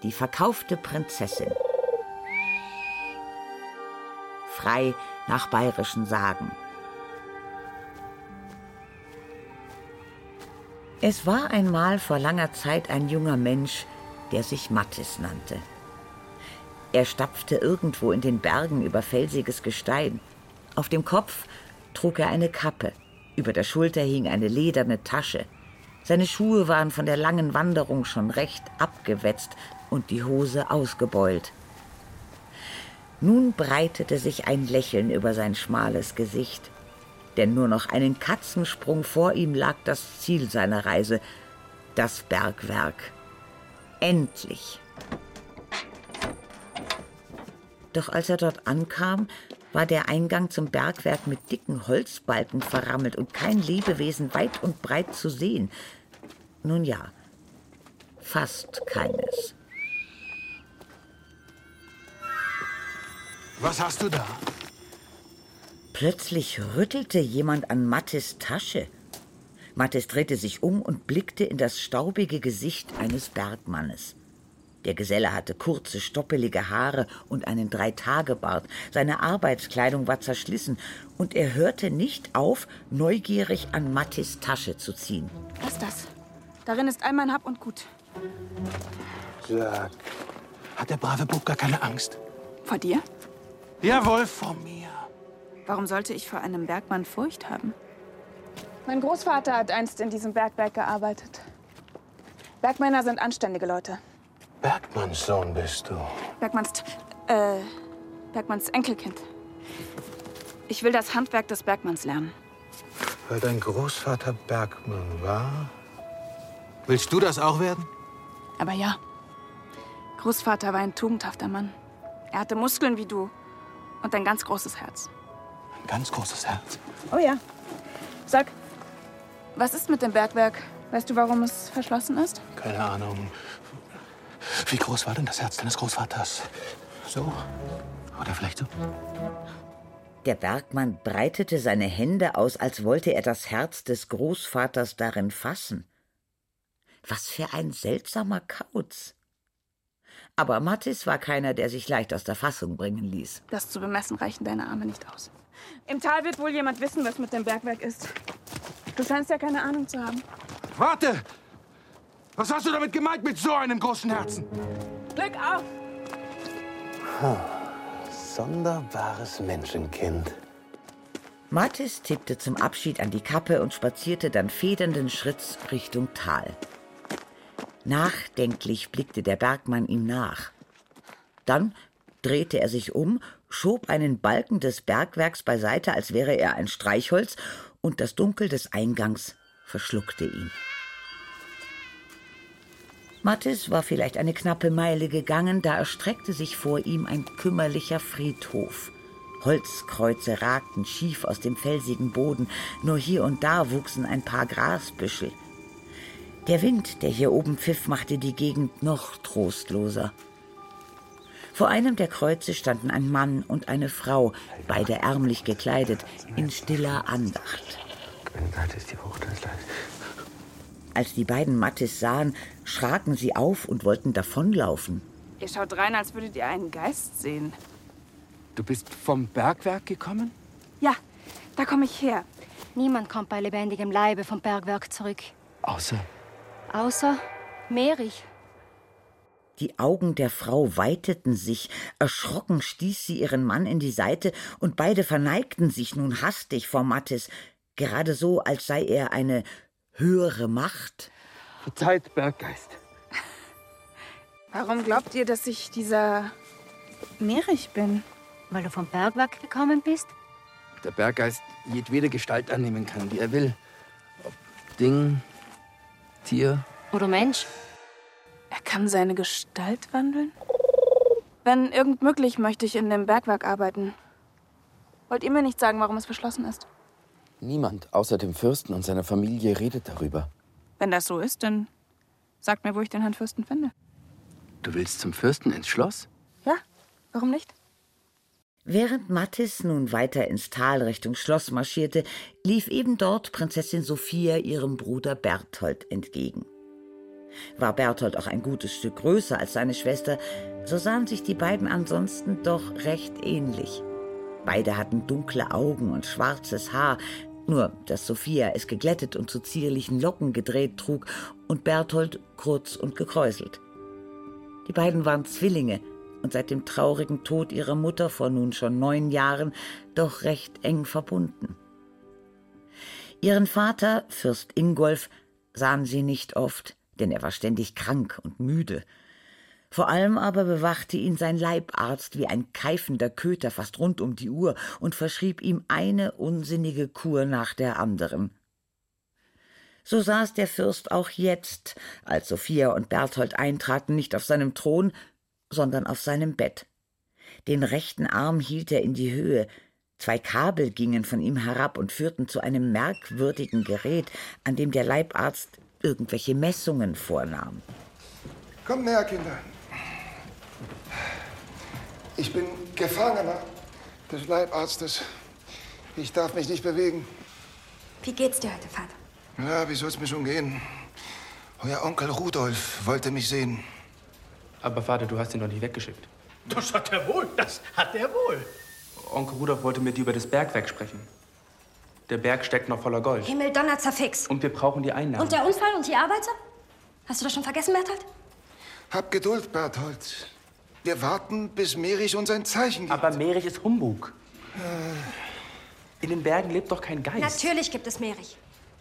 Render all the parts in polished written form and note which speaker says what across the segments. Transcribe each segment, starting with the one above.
Speaker 1: die verkaufte Prinzessin. Frei nach bayerischen Sagen. Es war einmal vor langer Zeit ein junger Mensch, der sich Mathis nannte. Er stapfte irgendwo in den Bergen über felsiges Gestein. Auf dem Kopf trug er eine Kappe, über der Schulter hing eine lederne Tasche. Seine Schuhe waren von der langen Wanderung schon recht abgewetzt und die Hose ausgebeult. Nun breitete sich ein Lächeln über sein schmales Gesicht, denn nur noch einen Katzensprung vor ihm lag das Ziel seiner Reise, das Bergwerk. Endlich! Doch als er dort ankam, war der Eingang zum Bergwerk mit dicken Holzbalken verrammelt und kein Lebewesen weit und breit zu sehen. Nun ja, fast keines.
Speaker 2: Was hast du da?
Speaker 1: Plötzlich rüttelte jemand an Mathis Tasche. Mathis drehte sich um und blickte in das staubige Gesicht eines Bergmannes. Der Geselle hatte kurze, stoppelige Haare und einen 3-Tage-Bart. Seine Arbeitskleidung war zerschlissen und er hörte nicht auf, neugierig an Mathis Tasche zu ziehen.
Speaker 3: Was ist das? Darin ist all mein Hab und Gut.
Speaker 2: Sag, hat der brave Bub gar keine Angst?
Speaker 3: Vor dir?
Speaker 2: Jawohl, vor mir.
Speaker 3: Warum sollte ich vor einem Bergmann Furcht haben? Mein Großvater hat einst in diesem Bergwerk gearbeitet. Bergmänner sind anständige Leute.
Speaker 2: Bergmanns Sohn bist du.
Speaker 3: Bergmanns Enkelkind. Ich will das Handwerk des Bergmanns lernen.
Speaker 2: Weil dein Großvater Bergmann war? Willst du das auch werden?
Speaker 3: Aber ja, Großvater war ein tugendhafter Mann. Er hatte Muskeln wie du und ein ganz großes Herz.
Speaker 2: Ein ganz großes Herz.
Speaker 3: Oh ja. Sag, was ist mit dem Bergwerk? Weißt du, warum es verschlossen ist?
Speaker 2: Keine Ahnung. Wie groß war denn das Herz deines Großvaters? So? Oder vielleicht so?
Speaker 1: Der Bergmann breitete seine Hände aus, als wollte er das Herz des Großvaters darin fassen. Was für ein seltsamer Kauz. Aber Mathis war keiner, der sich leicht aus der Fassung bringen ließ.
Speaker 3: Das zu bemessen reichen deine Arme nicht aus. Im Tal wird wohl jemand wissen, was mit dem Bergwerk ist. Du scheinst ja keine Ahnung zu haben.
Speaker 2: Warte! Was hast du damit gemeint mit so einem großen Herzen?
Speaker 3: Glück auf!
Speaker 2: Sonderbares Menschenkind.
Speaker 1: Mathis tippte zum Abschied an die Kappe und spazierte dann federnden Schritts Richtung Tal. Nachdenklich blickte der Bergmann ihm nach. Dann drehte er sich um, schob einen Balken des Bergwerks beiseite, als wäre er ein Streichholz, und das Dunkel des Eingangs verschluckte ihn. Mathis war vielleicht eine knappe Meile gegangen, da erstreckte sich vor ihm ein kümmerlicher Friedhof. Holzkreuze ragten schief aus dem felsigen Boden, nur hier und da wuchsen ein paar Grasbüschel. Der Wind, der hier oben pfiff, machte die Gegend noch trostloser. Vor einem der Kreuze standen ein Mann und eine Frau, beide ärmlich gekleidet, in stiller Andacht. Als die beiden Mathis sahen, schraken sie auf und wollten davonlaufen.
Speaker 3: Ihr schaut rein, als würdet ihr einen Geist sehen.
Speaker 4: Du bist vom Bergwerk gekommen?
Speaker 3: Ja, da komme ich her.
Speaker 5: Niemand kommt bei lebendigem Leibe vom Bergwerk zurück.
Speaker 4: Außer
Speaker 5: Merich.
Speaker 1: Die Augen der Frau weiteten sich, erschrocken stieß sie ihren Mann in die Seite und beide verneigten sich nun hastig vor Mathis, gerade so, als sei er eine höhere Macht.
Speaker 4: Verzeiht, Berggeist.
Speaker 3: Warum glaubt ihr, dass ich dieser Merich bin?
Speaker 5: Weil du vom Bergwerk gekommen bist?
Speaker 4: Der Berggeist jedwede Gestalt annehmen kann, die er will. Ob Ding, Tier.
Speaker 5: Oder Mensch?
Speaker 3: Er kann seine Gestalt wandeln? Wenn irgend möglich, möchte ich in dem Bergwerk arbeiten. Wollt ihr mir nicht sagen, warum es verschlossen ist?
Speaker 4: Niemand außer dem Fürsten und seiner Familie redet darüber.
Speaker 3: Wenn das so ist, dann sagt mir, wo ich den Herrn Fürsten finde.
Speaker 4: Du willst zum Fürsten ins Schloss?
Speaker 3: Ja, warum nicht?
Speaker 1: Während Mathis nun weiter ins Tal Richtung Schloss marschierte, lief eben dort Prinzessin Sophia ihrem Bruder Berthold entgegen. War Berthold auch ein gutes Stück größer als seine Schwester, so sahen sich die beiden ansonsten doch recht ähnlich. Beide hatten dunkle Augen und schwarzes Haar, nur dass Sophia es geglättet und zu zierlichen Locken gedreht trug und Berthold kurz und gekräuselt. Die beiden waren Zwillinge und seit dem traurigen Tod ihrer Mutter vor nun schon 9 Jahren doch recht eng verbunden. Ihren Vater, Fürst Ingolf, sahen sie nicht oft, denn er war ständig krank und müde. Vor allem aber bewachte ihn sein Leibarzt wie ein keifender Köter fast rund um die Uhr und verschrieb ihm eine unsinnige Kur nach der anderen. So saß der Fürst auch jetzt, als Sophia und Berthold eintraten, nicht auf seinem Thron, sondern auf seinem Bett. Den rechten Arm hielt er in die Höhe, 2 Kabel gingen von ihm herab und führten zu einem merkwürdigen Gerät, an dem der Leibarzt irgendwelche Messungen vornahm.
Speaker 6: Kommt näher, Kinder. Ich bin Gefangener des Leibarztes. Ich darf mich nicht bewegen.
Speaker 7: Wie geht's dir heute, Vater?
Speaker 6: Ja, wie soll's mir schon gehen? Euer Onkel Rudolf wollte mich sehen.
Speaker 4: Aber Vater, du hast ihn doch nicht weggeschickt.
Speaker 2: Das hat er wohl, das hat er wohl.
Speaker 4: Onkel Rudolf wollte mit dir über das Bergwerk sprechen. Der Berg steckt noch voller Gold.
Speaker 7: Himmel, Donner, zerfix.
Speaker 4: Und wir brauchen die Einnahmen.
Speaker 7: Und der Unfall und die Arbeiter? Hast du das schon vergessen, Berthold?
Speaker 6: Hab Geduld, Berthold. Wir warten, bis Merich uns ein Zeichen gibt.
Speaker 4: Aber Merich ist Humbug. In den Bergen lebt doch kein Geist.
Speaker 7: Natürlich gibt es Merich.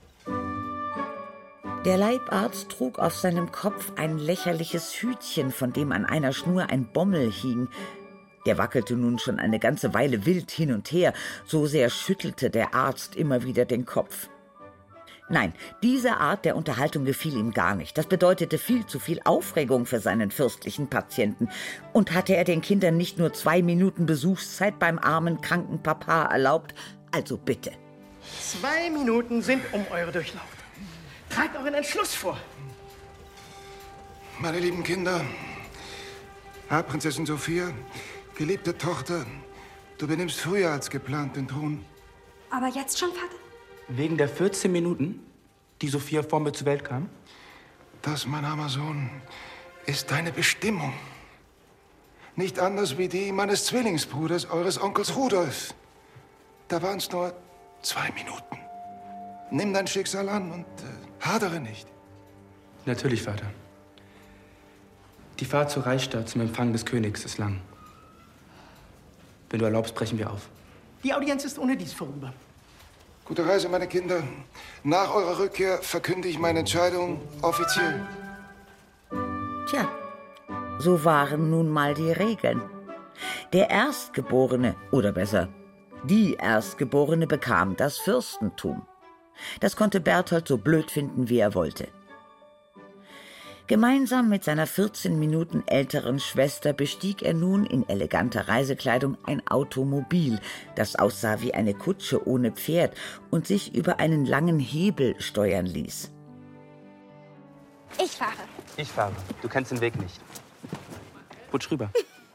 Speaker 1: Der Leibarzt trug auf seinem Kopf ein lächerliches Hütchen, von dem an einer Schnur ein Bommel hing. Der wackelte nun schon eine ganze Weile wild hin und her, so sehr schüttelte der Arzt immer wieder den Kopf. Nein, diese Art der Unterhaltung gefiel ihm gar nicht. Das bedeutete viel zu viel Aufregung für seinen fürstlichen Patienten. Und hatte er den Kindern nicht nur 2 Minuten Besuchszeit beim armen, kranken Papa erlaubt, also bitte.
Speaker 2: 2 Minuten sind um eure Durchlaucht. Tragt euren Entschluss vor.
Speaker 6: Meine lieben Kinder, Prinzessin Sophia, geliebte Tochter, du benimmst früher als geplant den Thron.
Speaker 7: Aber jetzt schon, Vater?
Speaker 4: Wegen der 14 Minuten, die Sophia vor mir zur Welt kam?
Speaker 6: Das, mein armer Sohn, ist deine Bestimmung. Nicht anders wie die meines Zwillingsbruders, eures Onkels Rudolf. Da waren es nur 2 Minuten. Nimm dein Schicksal an und hadere nicht.
Speaker 4: Natürlich, Vater. Die Fahrt zur Reichsstadt zum Empfang des Königs ist lang. Wenn du erlaubst, brechen wir auf.
Speaker 2: Die Audienz ist ohne dies vorüber.
Speaker 6: Gute Reise, meine Kinder. Nach eurer Rückkehr verkünde ich meine Entscheidung offiziell.
Speaker 1: Tja, so waren nun mal die Regeln. Der Erstgeborene, oder besser, die Erstgeborene bekam das Fürstentum. Das konnte Berthold so blöd finden, wie er wollte. Gemeinsam mit seiner 14 Minuten älteren Schwester bestieg er nun in eleganter Reisekleidung ein Automobil, das aussah wie eine Kutsche ohne Pferd und sich über einen langen Hebel steuern ließ.
Speaker 7: Ich fahre.
Speaker 4: Ich fahre. Du kennst den Weg nicht. Rutsch rüber.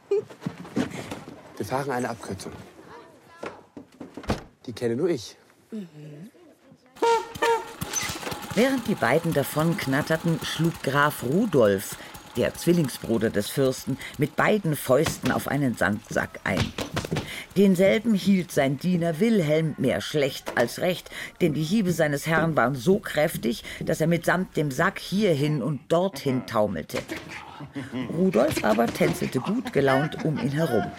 Speaker 4: Wir fahren eine Abkürzung. Die kenne nur ich.
Speaker 1: Während die beiden davonknatterten, schlug Graf Rudolf, der Zwillingsbruder des Fürsten, mit beiden Fäusten auf einen Sandsack ein. Denselben hielt sein Diener Wilhelm mehr schlecht als recht, denn die Hiebe seines Herrn waren so kräftig, dass er mitsamt dem Sack hierhin und dorthin taumelte. Rudolf aber tänzelte gut gelaunt um ihn herum.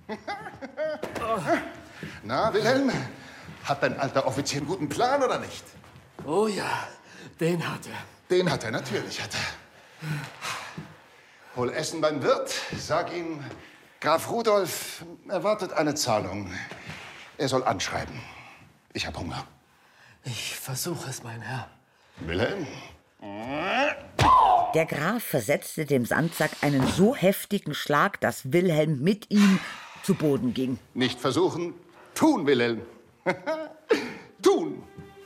Speaker 6: Na, Wilhelm, hat dein alter Offizier einen guten Plan oder nicht?
Speaker 2: Oh ja, den hat er.
Speaker 6: Den hat er, natürlich hat er. Hol Essen beim Wirt, sag ihm, Graf Rudolf erwartet eine Zahlung. Er soll anschreiben. Ich hab Hunger.
Speaker 2: Ich versuche es, mein Herr.
Speaker 6: Wilhelm?
Speaker 1: Der Graf versetzte dem Sandsack einen so heftigen Schlag, dass Wilhelm mit ihm zu Boden ging.
Speaker 6: Nicht versuchen, tun, Wilhelm. Tun!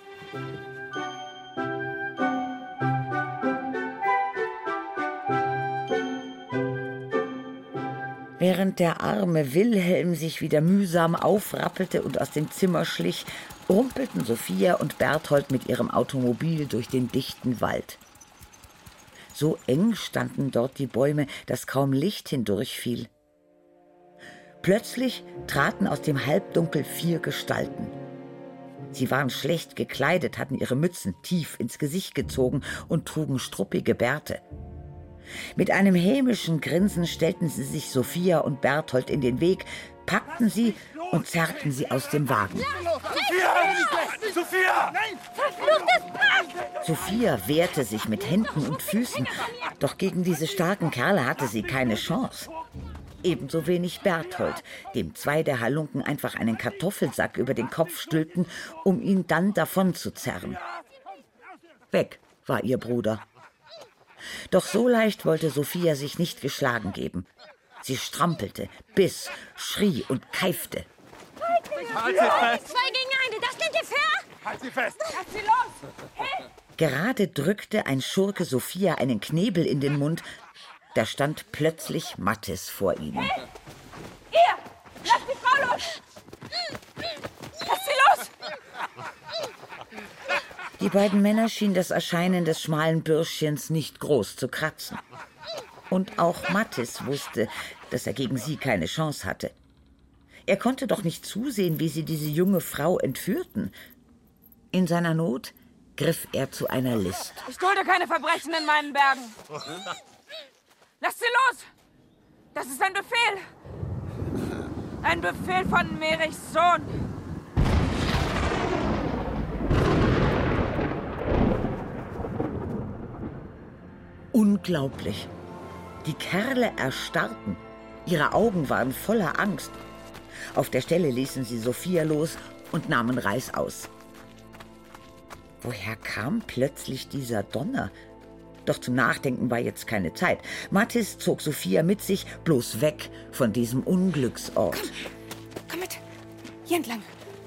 Speaker 1: Während der arme Wilhelm sich wieder mühsam aufrappelte und aus dem Zimmer schlich, rumpelten Sophia und Berthold mit ihrem Automobil durch den dichten Wald. So eng standen dort die Bäume, dass kaum Licht hindurchfiel. Plötzlich traten aus dem Halbdunkel 4 Gestalten. Sie waren schlecht gekleidet, hatten ihre Mützen tief ins Gesicht gezogen und trugen struppige Bärte. Mit einem hämischen Grinsen stellten sie sich Sophia und Berthold in den Weg, packten sie und zerrten sie aus dem Wagen.
Speaker 2: Sophia!
Speaker 1: Sophia wehrte sich mit Händen und Füßen, doch gegen diese starken Kerle hatte sie keine Chance. Ebenso wenig Berthold, dem 2 der Halunken einfach einen Kartoffelsack über den Kopf stülpten, um ihn dann davon zu zerren. Weg war ihr Bruder. Doch so leicht wollte Sophia sich nicht geschlagen geben. Sie strampelte, biss, schrie und keifte.
Speaker 7: Halt sie fest! 2 gegen 1, das nennt ihr fair?
Speaker 2: Halt sie fest!
Speaker 7: Lass sie los! Hey!
Speaker 1: Gerade drückte ein Schurke Sophia einen Knebel in den Mund. Da stand plötzlich Mattis vor ihnen.
Speaker 3: Hey! Ihr! Lasst die Frau los! Lasst sie los!
Speaker 1: Die beiden Männer schienen das Erscheinen des schmalen Bürschchens nicht groß zu kratzen. Und auch Mattis wusste, dass er gegen sie keine Chance hatte. Er konnte doch nicht zusehen, wie sie diese junge Frau entführten. In seiner Not griff er zu einer List.
Speaker 3: Ich dulde keine Verbrechen in meinen Bergen. Lasst sie los! Das ist ein Befehl! Ein Befehl von Merichs Sohn!
Speaker 1: Unglaublich. Die Kerle erstarrten. Ihre Augen waren voller Angst. Auf der Stelle ließen sie Sophia los und nahmen reißaus. Woher kam plötzlich dieser Donner? Doch zum Nachdenken war jetzt keine Zeit. Mattis zog Sophia mit sich, bloß weg von diesem Unglücksort.
Speaker 3: Komm mit. Hier entlang.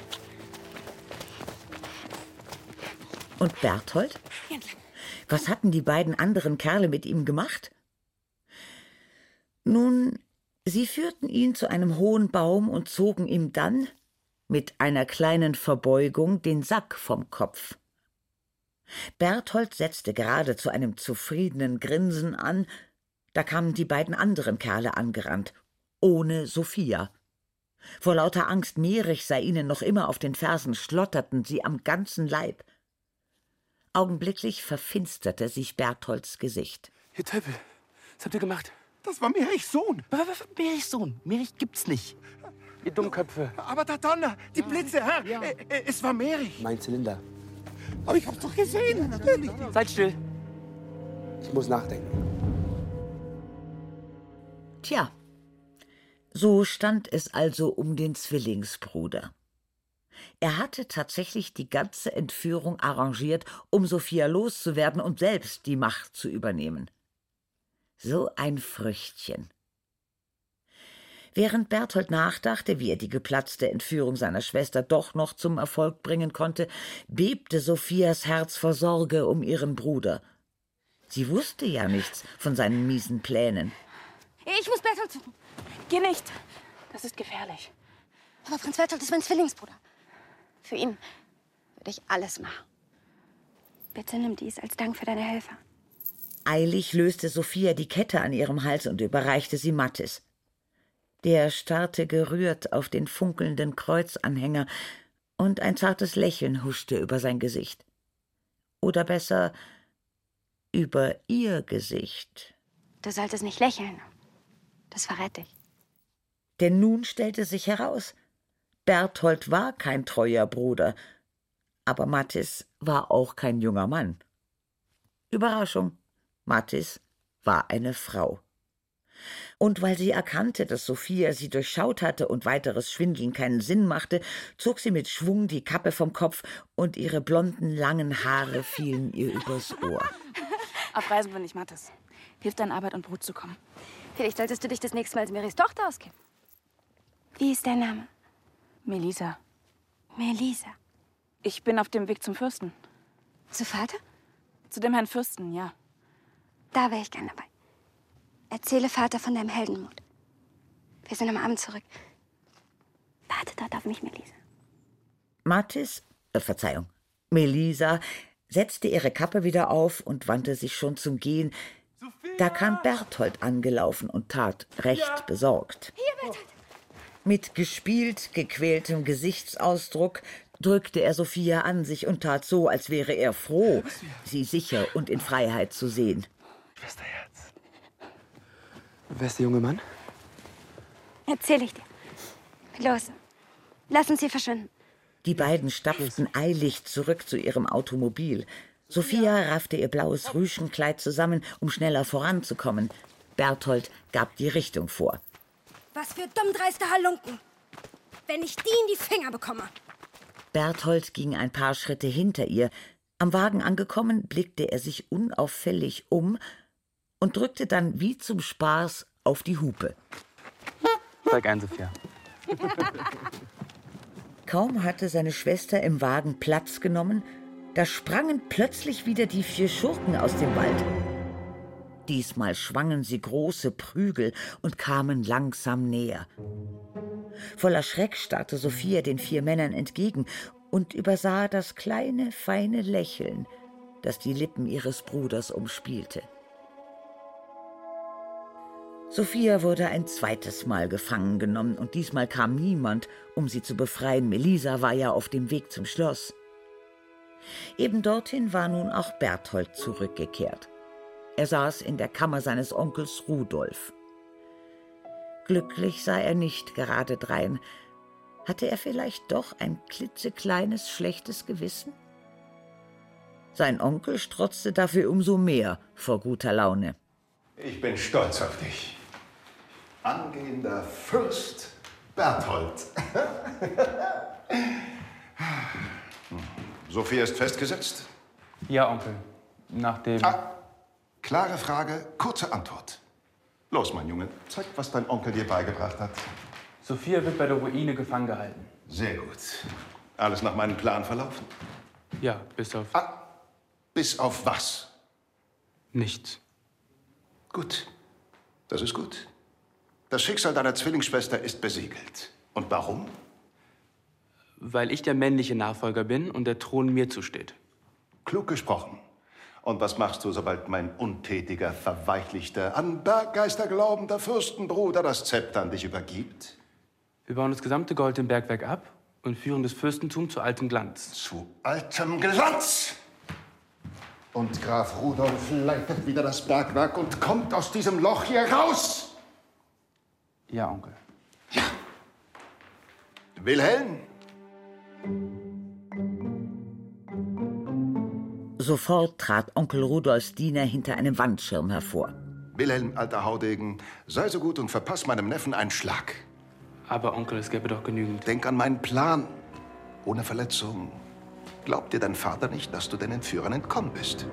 Speaker 1: Und Berthold?
Speaker 3: Hier entlang.
Speaker 1: Was hatten die beiden anderen Kerle mit ihm gemacht? Nun, sie führten ihn zu einem hohen Baum und zogen ihm dann mit einer kleinen Verbeugung den Sack vom Kopf. Berthold setzte gerade zu einem zufriedenen Grinsen an, da kamen die beiden anderen Kerle angerannt, ohne Sophia. Vor lauter Angst, Merich sei ihnen noch immer auf den Fersen, schlotterten sie am ganzen Leib. Augenblicklich verfinsterte sich Bertholds Gesicht.
Speaker 2: Ihr Teufel, was habt ihr gemacht?
Speaker 8: Das war Merichs Sohn.
Speaker 2: Merichs Sohn. Merich gibt's nicht. Ihr Dummköpfe.
Speaker 8: Aber der Donner, die Blitze, Herr. Es war Merich.
Speaker 2: Mein Zylinder.
Speaker 8: Aber ich hab's doch gesehen. Natürlich.
Speaker 2: Seid still. Ich muss nachdenken.
Speaker 1: Tja, so stand es also um den Zwillingsbruder. Er hatte tatsächlich die ganze Entführung arrangiert, um Sophia loszuwerden und selbst die Macht zu übernehmen. So ein Früchtchen. Während Berthold nachdachte, wie er die geplatzte Entführung seiner Schwester doch noch zum Erfolg bringen konnte, bebte Sophias Herz vor Sorge um ihren Bruder. Sie wusste ja nichts von seinen miesen Plänen.
Speaker 7: Ich muss Berthold suchen.
Speaker 3: Geh nicht. Das ist gefährlich.
Speaker 7: Aber Prinz Berthold ist mein Zwillingsbruder. Für ihn würde ich alles machen. Bitte nimm dies als Dank für deine Hilfe.
Speaker 1: Eilig löste Sophia die Kette an ihrem Hals und überreichte sie Mattis. Der starrte gerührt auf den funkelnden Kreuzanhänger, und ein zartes Lächeln huschte über sein Gesicht. Oder besser, über ihr Gesicht.
Speaker 7: Du solltest nicht lächeln. Das verrät dich.
Speaker 1: Denn nun stellte sich heraus, Berthold war kein treuer Bruder, aber Mattis war auch kein junger Mann. Überraschung, Mattis war eine Frau. Und weil sie erkannte, dass Sophia sie durchschaut hatte und weiteres Schwindeln keinen Sinn machte, zog sie mit Schwung die Kappe vom Kopf und ihre blonden, langen Haare fielen ihr übers Ohr.
Speaker 3: Auf Reisen bin ich Mattis. Hilf deinen Arbeit und Brut zu kommen.
Speaker 7: Vielleicht solltest du dich das nächste Mal als Merichs Tochter ausgeben. Wie ist dein Name?
Speaker 3: Melisa.
Speaker 7: Melisa.
Speaker 3: Ich bin auf dem Weg zum Fürsten.
Speaker 7: Zu Vater?
Speaker 3: Zu dem Herrn Fürsten, ja.
Speaker 7: Da wäre ich gern dabei. Erzähle Vater von deinem Heldenmut. Wir sind am Abend zurück. Warte dort auf mich, Melisa.
Speaker 1: Melisa setzte ihre Kappe wieder auf und wandte sich schon zum Gehen, Da kam Berthold angelaufen und tat recht besorgt.
Speaker 7: Hier, Berthold.
Speaker 1: Mit gespielt gequältem Gesichtsausdruck drückte er Sophia an sich und tat so, als wäre er froh, sie sicher und in Freiheit zu sehen.
Speaker 4: Schwesterherz. Wer ist der junge Mann?
Speaker 7: Erzähl ich dir. Los, lass uns hier verschwinden.
Speaker 1: Die beiden stapften eilig zurück zu ihrem Automobil. Sophia raffte ihr blaues Rüschenkleid zusammen, um schneller voranzukommen. Berthold gab die Richtung vor.
Speaker 7: Was für dummdreiste Halunken. Wenn ich die in die Finger bekomme.
Speaker 1: Berthold ging ein paar Schritte hinter ihr. Am Wagen angekommen, blickte er sich unauffällig um und drückte dann wie zum Spaß auf die Hupe.
Speaker 4: Steig ein, Sophia.
Speaker 1: Kaum hatte seine Schwester im Wagen Platz genommen, da sprangen plötzlich wieder die 4 Schurken aus dem Wald. Diesmal schwangen sie große Prügel und kamen langsam näher. Voller Schreck starrte Sophia den 4 Männern entgegen und übersah das kleine, feine Lächeln, das die Lippen ihres Bruders umspielte. Sophia wurde ein zweites Mal gefangen genommen und diesmal kam niemand, um sie zu befreien. Melisa war ja auf dem Weg zum Schloss. Eben dorthin war nun auch Berthold zurückgekehrt. Er saß in der Kammer seines Onkels Rudolf. Glücklich sah er nicht gerade drein. Hatte er vielleicht doch ein klitzekleines, schlechtes Gewissen? Sein Onkel strotzte dafür umso mehr vor guter Laune.
Speaker 6: Ich bin stolz auf dich. Angehender Fürst Berthold. Sophia ist festgesetzt?
Speaker 4: Ja, Onkel. Nach dem...
Speaker 6: Klare Frage, kurze Antwort. Los, mein Junge, zeig, was dein Onkel dir beigebracht hat.
Speaker 4: Sophia wird bei der Ruine gefangen gehalten.
Speaker 6: Sehr gut. Alles nach meinem Plan verlaufen?
Speaker 4: Ja, bis auf...
Speaker 6: Bis auf was?
Speaker 4: Nichts.
Speaker 6: Gut. Das ist gut. Das Schicksal deiner Zwillingsschwester ist besiegelt. Und warum?
Speaker 4: Weil ich der männliche Nachfolger bin und der Thron mir zusteht.
Speaker 6: Klug gesprochen. Und was machst du, sobald mein untätiger, verweichlichter, an Berggeister glaubender Fürstenbruder das Zepter an dich übergibt?
Speaker 4: Wir bauen das gesamte Gold im Bergwerk ab und führen das Fürstentum zu altem Glanz.
Speaker 6: Zu altem Glanz! Und Graf Rudolf leitet wieder das Bergwerk und kommt aus diesem Loch hier raus!
Speaker 4: Ja, Onkel.
Speaker 6: Ja. Wilhelm?
Speaker 1: Sofort trat Onkel Rudolfs Diener hinter einem Wandschirm hervor.
Speaker 6: Wilhelm, alter Haudegen, sei so gut und verpass meinem Neffen einen Schlag.
Speaker 4: Aber Onkel, es gäbe doch genügend.
Speaker 6: Denk an meinen Plan. Ohne Verletzung. Glaubt dir dein Vater nicht, dass du den Entführern entkommen bist?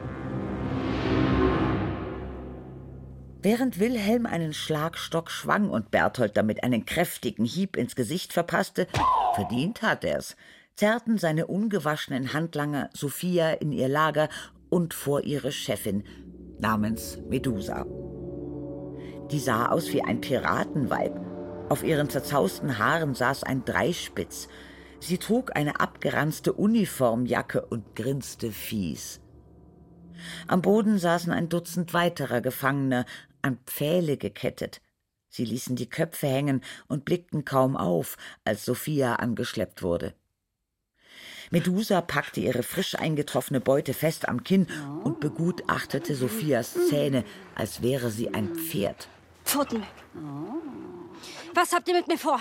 Speaker 1: Während Wilhelm einen Schlagstock schwang und Berthold damit einen kräftigen Hieb ins Gesicht verpasste, verdient hat er's, zerrten seine ungewaschenen Handlanger Sophia in ihr Lager und vor ihre Chefin namens Medusa. Die sah aus wie ein Piratenweib. Auf ihren zerzausten Haaren saß ein Dreispitz. Sie trug eine abgeranzte Uniformjacke und grinste fies. Am Boden saßen ein Dutzend weiterer Gefangener, an Pfähle gekettet. Sie ließen die Köpfe hängen und blickten kaum auf, als Sophia angeschleppt wurde. Medusa packte ihre frisch eingetroffene Beute fest am Kinn und begutachtete Sophias Zähne, als wäre sie ein Pferd.
Speaker 7: Pfoten weg. Was habt ihr mit mir vor?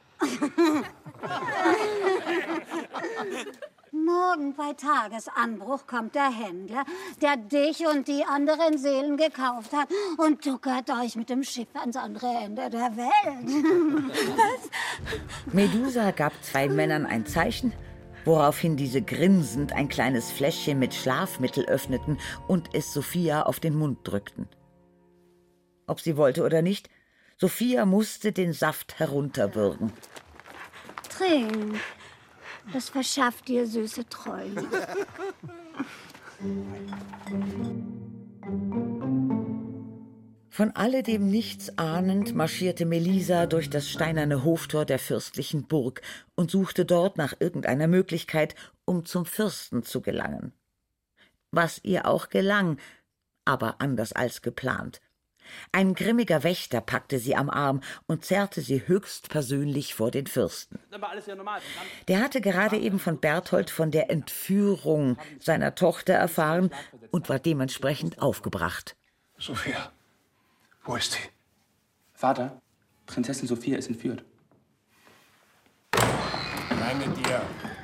Speaker 9: Morgen bei Tagesanbruch kommt der Händler, der dich und die anderen Seelen gekauft hat und tuckert euch mit dem Schiff ans andere Ende der Welt.
Speaker 1: Was? Medusa gab 2 Männern ein Zeichen, woraufhin diese grinsend ein kleines Fläschchen mit Schlafmittel öffneten und es Sophia auf den Mund drückten. Ob sie wollte oder nicht, Sophia musste den Saft herunterwürgen.
Speaker 9: Trink. Das verschafft dir süße Träume.
Speaker 1: Von alledem nichts ahnend marschierte Melisa durch das steinerne Hoftor der fürstlichen Burg und suchte dort nach irgendeiner Möglichkeit, um zum Fürsten zu gelangen. Was ihr auch gelang, aber anders als geplant. Ein grimmiger Wächter packte sie am Arm und zerrte sie höchstpersönlich vor den Fürsten. Der hatte gerade eben von Berthold von der Entführung seiner Tochter erfahren und war dementsprechend aufgebracht.
Speaker 6: Sophia, wo ist sie?
Speaker 4: Vater, Prinzessin Sophia ist entführt.
Speaker 10: Rein mit dir.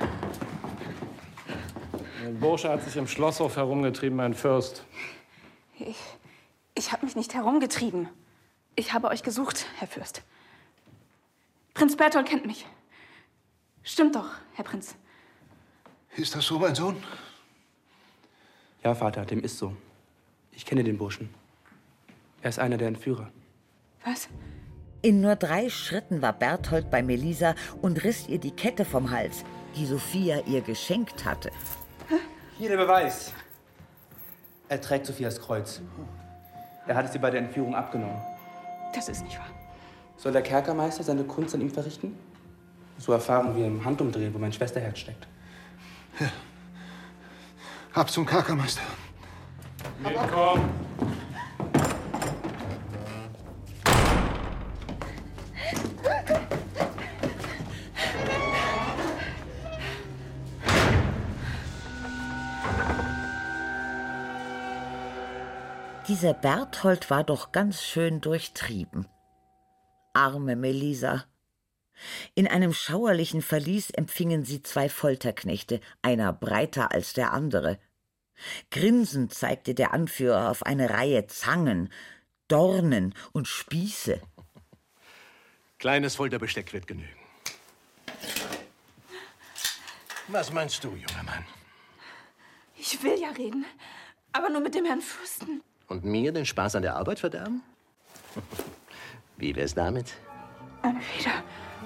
Speaker 10: Der Bursche hat sich im Schlosshof herumgetrieben, mein Fürst.
Speaker 3: Ich habe mich nicht herumgetrieben. Ich habe euch gesucht, Herr Fürst. Prinz Berthold kennt mich. Stimmt doch, Herr Prinz.
Speaker 6: Ist das so, mein Sohn?
Speaker 4: Ja, Vater, dem ist so. Ich kenne den Burschen. Er ist einer der Entführer.
Speaker 3: Was?
Speaker 1: In nur 3 Schritten war Berthold bei Melisa und riss ihr die Kette vom Hals, die Sophia ihr geschenkt hatte.
Speaker 4: Hier der Beweis. Er trägt Sophias Kreuz. Er hat es ihr bei der Entführung abgenommen.
Speaker 3: Das ist nicht wahr.
Speaker 4: Soll der Kerkermeister seine Kunst an ihm verrichten? So erfahren wir im Handumdrehen, wo mein Schwesterherz steckt.
Speaker 6: Ja. Ab zum Kerkermeister.
Speaker 10: Willkommen.
Speaker 1: Dieser Berthold war doch ganz schön durchtrieben. Arme Melisa. In einem schauerlichen Verlies empfingen sie 2 Folterknechte, einer breiter als der andere. Grinsend zeigte der Anführer auf eine Reihe Zangen, Dornen und Spieße.
Speaker 2: Kleines Folterbesteck wird genügen. Was meinst du, junger Mann?
Speaker 3: Ich will ja reden, aber nur mit dem Herrn Fürsten.
Speaker 2: Und mir den Spaß an der Arbeit verderben? Wie wär's damit?
Speaker 3: Eine Feder.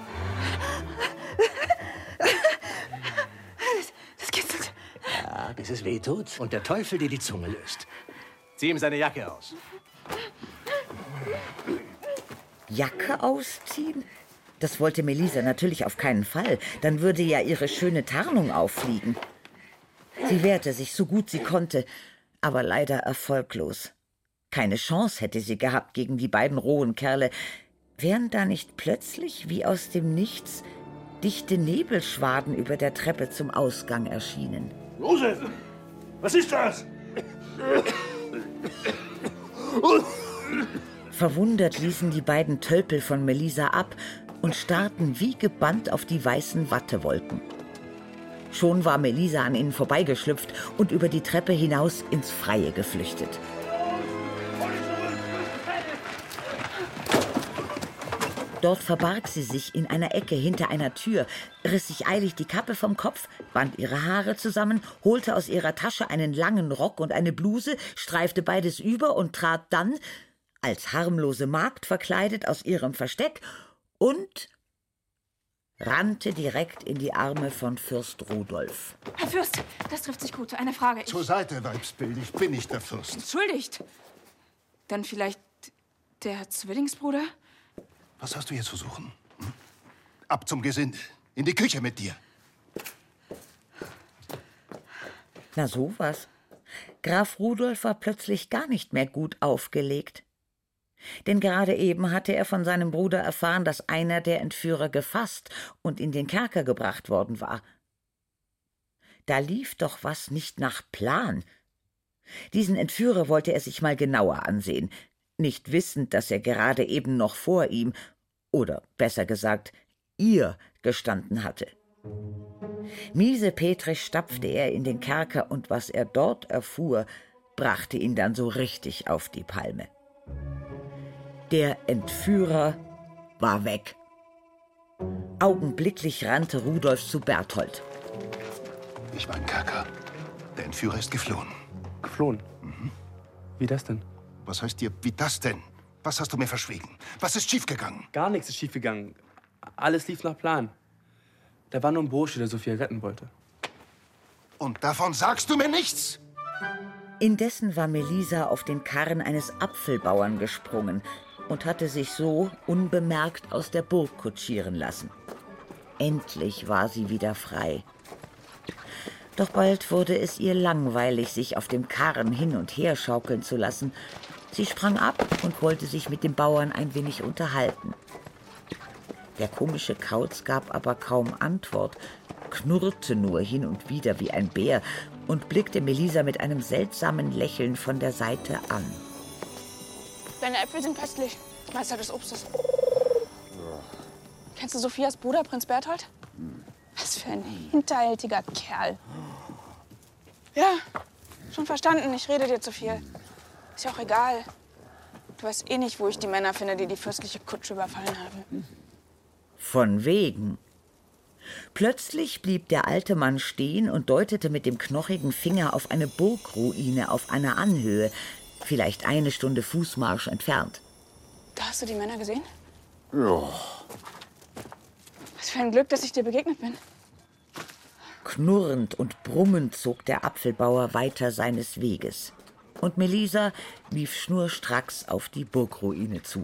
Speaker 3: Das kitzelt.
Speaker 2: Ja, bis es weh tut und der Teufel dir die Zunge löst. Zieh ihm seine Jacke aus.
Speaker 1: Jacke ausziehen? Das wollte Melisa natürlich auf keinen Fall. Dann würde ja ihre schöne Tarnung auffliegen. Sie wehrte sich so gut sie konnte, aber leider erfolglos. Keine Chance hätte sie gehabt gegen die beiden rohen Kerle. Wären da nicht plötzlich, wie aus dem Nichts, dichte Nebelschwaden über der Treppe zum Ausgang erschienen.
Speaker 8: Josef, was ist das?
Speaker 1: Verwundert ließen die beiden Tölpel von Melisa ab und starrten wie gebannt auf die weißen Wattewolken. Schon war Melisa an ihnen vorbeigeschlüpft und über die Treppe hinaus ins Freie geflüchtet. Dort verbarg sie sich in einer Ecke hinter einer Tür, riss sich eilig die Kappe vom Kopf, band ihre Haare zusammen, holte aus ihrer Tasche einen langen Rock und eine Bluse, streifte beides über und trat dann, als harmlose Magd verkleidet, aus ihrem Versteck und rannte direkt in die Arme von Fürst Rudolf.
Speaker 3: Herr Fürst, das trifft sich gut. Eine Frage.
Speaker 6: Zur Seite, Weibsbild. Ich bin nicht der Fürst.
Speaker 3: Entschuldigt. Dann vielleicht der Zwillingsbruder?
Speaker 6: Was hast du hier zu suchen? Hm? Ab zum Gesinde. In die Küche mit dir.
Speaker 1: Na sowas. Graf Rudolf war plötzlich gar nicht mehr gut aufgelegt. Denn gerade eben hatte er von seinem Bruder erfahren, dass einer der Entführer gefasst und in den Kerker gebracht worden war. Da lief doch was nicht nach Plan. Diesen Entführer wollte er sich mal genauer ansehen, nicht wissend, dass er gerade eben noch vor ihm, oder besser gesagt, ihr gestanden hatte. Miesepetrisch stapfte er in den Kerker, und was er dort erfuhr, brachte ihn dann so richtig auf die Palme. Der Entführer war weg. Augenblicklich rannte Rudolf zu Berthold.
Speaker 6: Ich war im Kerker. Der Entführer ist geflohen.
Speaker 4: Geflohen? Mhm. Wie das denn?
Speaker 6: Was heißt dir, wie das denn? Was hast du mir verschwiegen? Was ist schiefgegangen?
Speaker 4: Gar nichts ist schiefgegangen. Alles lief nach Plan. Da war nur ein Bursche, der Sophia retten wollte.
Speaker 6: Und davon sagst du mir nichts?
Speaker 1: Indessen war Melisa auf den Karren eines Apfelbauern gesprungen und hatte sich so unbemerkt aus der Burg kutschieren lassen. Endlich war sie wieder frei. Doch bald wurde es ihr langweilig, sich auf dem Karren hin und her schaukeln zu lassen. Sie sprang ab und wollte sich mit dem Bauern ein wenig unterhalten. Der komische Kauz gab aber kaum Antwort, knurrte nur hin und wieder wie ein Bär und blickte Melisa mit einem seltsamen Lächeln von der Seite an.
Speaker 3: Deine Äpfel sind köstlich, Meister des Obstes. Kennst du Sophias Bruder, Prinz Berthold? Was für ein hinterhältiger Kerl. Ja, schon verstanden, ich rede dir zu viel. Ist ja auch egal. Du weißt eh nicht, wo ich die Männer finde, die die fürstliche Kutsche überfallen haben.
Speaker 1: Von wegen. Plötzlich blieb der alte Mann stehen und deutete mit dem knochigen Finger auf eine Burgruine auf einer Anhöhe, vielleicht 1 Stunde Fußmarsch entfernt.
Speaker 3: Da hast du die Männer gesehen?
Speaker 2: Ja.
Speaker 3: Was für ein Glück, dass ich dir begegnet bin.
Speaker 1: Knurrend und brummend zog der Apfelbauer weiter seines Weges. Und Melisa lief schnurstracks auf die Burgruine zu.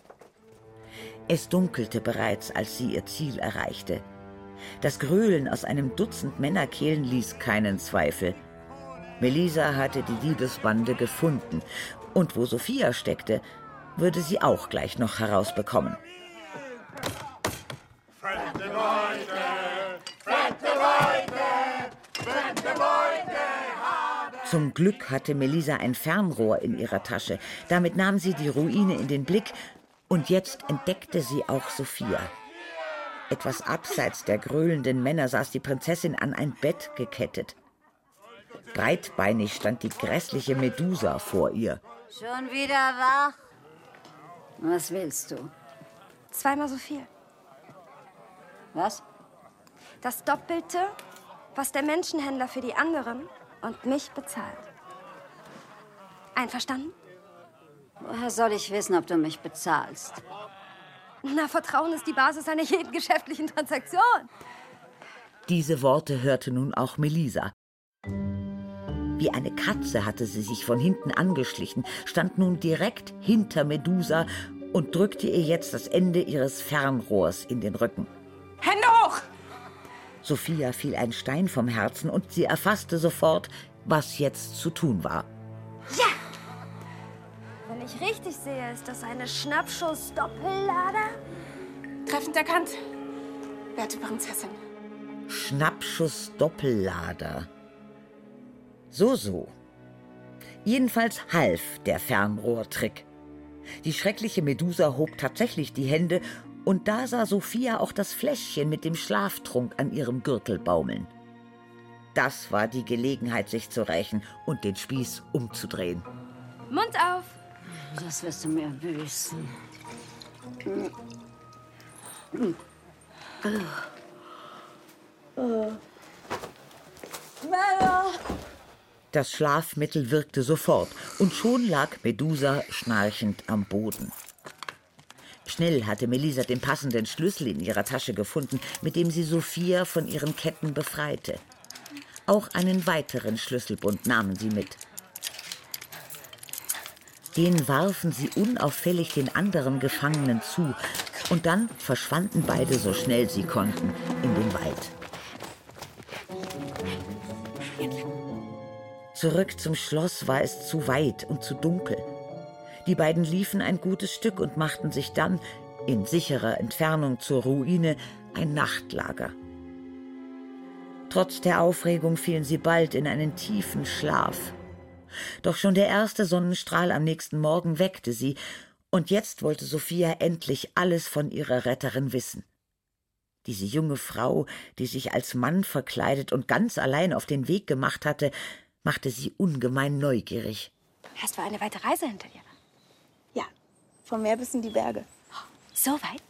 Speaker 1: Es dunkelte bereits, als sie ihr Ziel erreichte. Das Gröhlen aus einem Dutzend Männerkehlen ließ keinen Zweifel. Melisa hatte die Diebesbande gefunden. Und wo Sophia steckte, würde sie auch gleich noch herausbekommen.
Speaker 8: Fremde Leute, fremde Leute, fremde Leute haben...
Speaker 1: Zum Glück hatte Melisa ein Fernrohr in ihrer Tasche. Damit nahm sie die Ruine in den Blick und jetzt entdeckte sie auch Sophia. Etwas abseits der gröhlenden Männer saß die Prinzessin an ein Bett gekettet. Breitbeinig stand die grässliche Medusa vor ihr.
Speaker 9: Schon wieder wach? Was willst du?
Speaker 7: 2-mal so viel.
Speaker 9: Was?
Speaker 7: Das Doppelte, was der Menschenhändler für die anderen und mich bezahlt. Einverstanden?
Speaker 9: Woher soll ich wissen, ob du mich bezahlst?
Speaker 7: Na, Vertrauen ist die Basis einer jeden geschäftlichen Transaktion.
Speaker 1: Diese Worte hörte nun auch Melisa. Wie eine Katze hatte sie sich von hinten angeschlichen, stand nun direkt hinter Medusa und drückte ihr jetzt das Ende ihres Fernrohrs in den Rücken.
Speaker 3: Hände hoch!
Speaker 1: Sophia fiel ein Stein vom Herzen und sie erfasste sofort, was jetzt zu tun war.
Speaker 7: Ja! Wenn ich richtig sehe, ist das eine Schnappschuss-Doppellader?
Speaker 3: Treffend erkannt, werte Prinzessin.
Speaker 1: Schnappschuss-Doppellader. So. Jedenfalls half der Fernrohrtrick. Die schreckliche Medusa hob tatsächlich die Hände und da sah Sophia auch das Fläschchen mit dem Schlaftrunk an ihrem Gürtel baumeln. Das war die Gelegenheit, sich zu rächen und den Spieß umzudrehen.
Speaker 7: Mund auf!
Speaker 9: Das wirst du mir büßen.
Speaker 1: Das Schlafmittel wirkte sofort und schon lag Medusa schnarchend am Boden. Schnell hatte Melisa den passenden Schlüssel in ihrer Tasche gefunden, mit dem sie Sophia von ihren Ketten befreite. Auch einen weiteren Schlüsselbund nahmen sie mit. Den warfen sie unauffällig den anderen Gefangenen zu und dann verschwanden beide so schnell sie konnten in den Wald. Zurück zum Schloss war es zu weit und zu dunkel. Die beiden liefen ein gutes Stück und machten sich dann, in sicherer Entfernung zur Ruine, ein Nachtlager. Trotz der Aufregung fielen sie bald in einen tiefen Schlaf. Doch schon der erste Sonnenstrahl am nächsten Morgen weckte sie, und jetzt wollte Sophia endlich alles von ihrer Retterin wissen. Diese junge Frau, die sich als Mann verkleidet und ganz allein auf den Weg gemacht hatte, machte sie ungemein neugierig.
Speaker 7: Hast du eine weite Reise hinter dir?
Speaker 3: Ja, vom Meer bis in die Berge.
Speaker 7: So weit?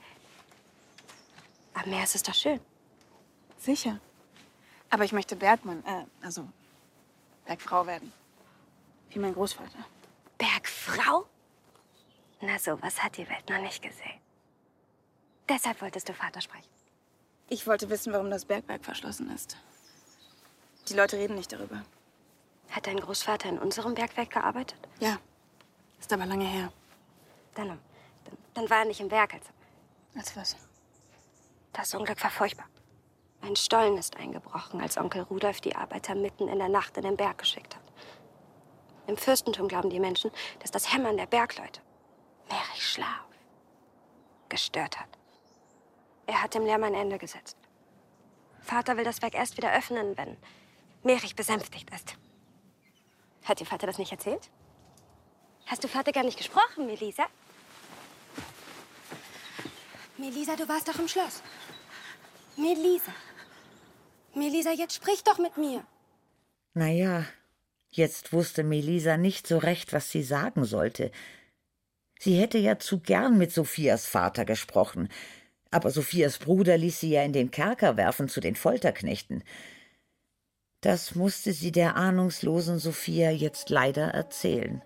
Speaker 7: Am Meer ist es doch schön.
Speaker 3: Sicher. Aber ich möchte Bergmann, Bergfrau werden. Wie mein Großvater.
Speaker 7: Bergfrau? Na, sowas hat die Welt noch nicht gesehen. Deshalb wolltest du Vater sprechen.
Speaker 3: Ich wollte wissen, warum das Bergwerk verschlossen ist. Die Leute reden nicht darüber.
Speaker 7: Hat dein Großvater in unserem Bergwerk gearbeitet?
Speaker 3: Ja, ist aber lange her.
Speaker 7: Dann war er nicht im Werk.
Speaker 3: Als was?
Speaker 7: Das Unglück war furchtbar. Ein Stollen ist eingebrochen, als Onkel Rudolf die Arbeiter mitten in der Nacht in den Berg geschickt hat. Im Fürstentum glauben die Menschen, dass das Hämmern der Bergleute Merichs Schlaf gestört hat. Er hat dem Lärm ein Ende gesetzt. Vater will das Werk erst wieder öffnen, wenn Merich besänftigt ist. Hat dir Vater das nicht erzählt? Hast du Vater gar nicht gesprochen, Melisa? Melisa, du warst doch im Schloss. Melisa. Melisa, jetzt sprich doch mit mir.
Speaker 1: Naja, jetzt wusste Melisa nicht so recht, was sie sagen sollte. Sie hätte ja zu gern mit Sophias Vater gesprochen. Aber Sophias Bruder ließ sie ja in den Kerker werfen zu den Folterknechten. Das musste sie der ahnungslosen Sophia jetzt leider erzählen.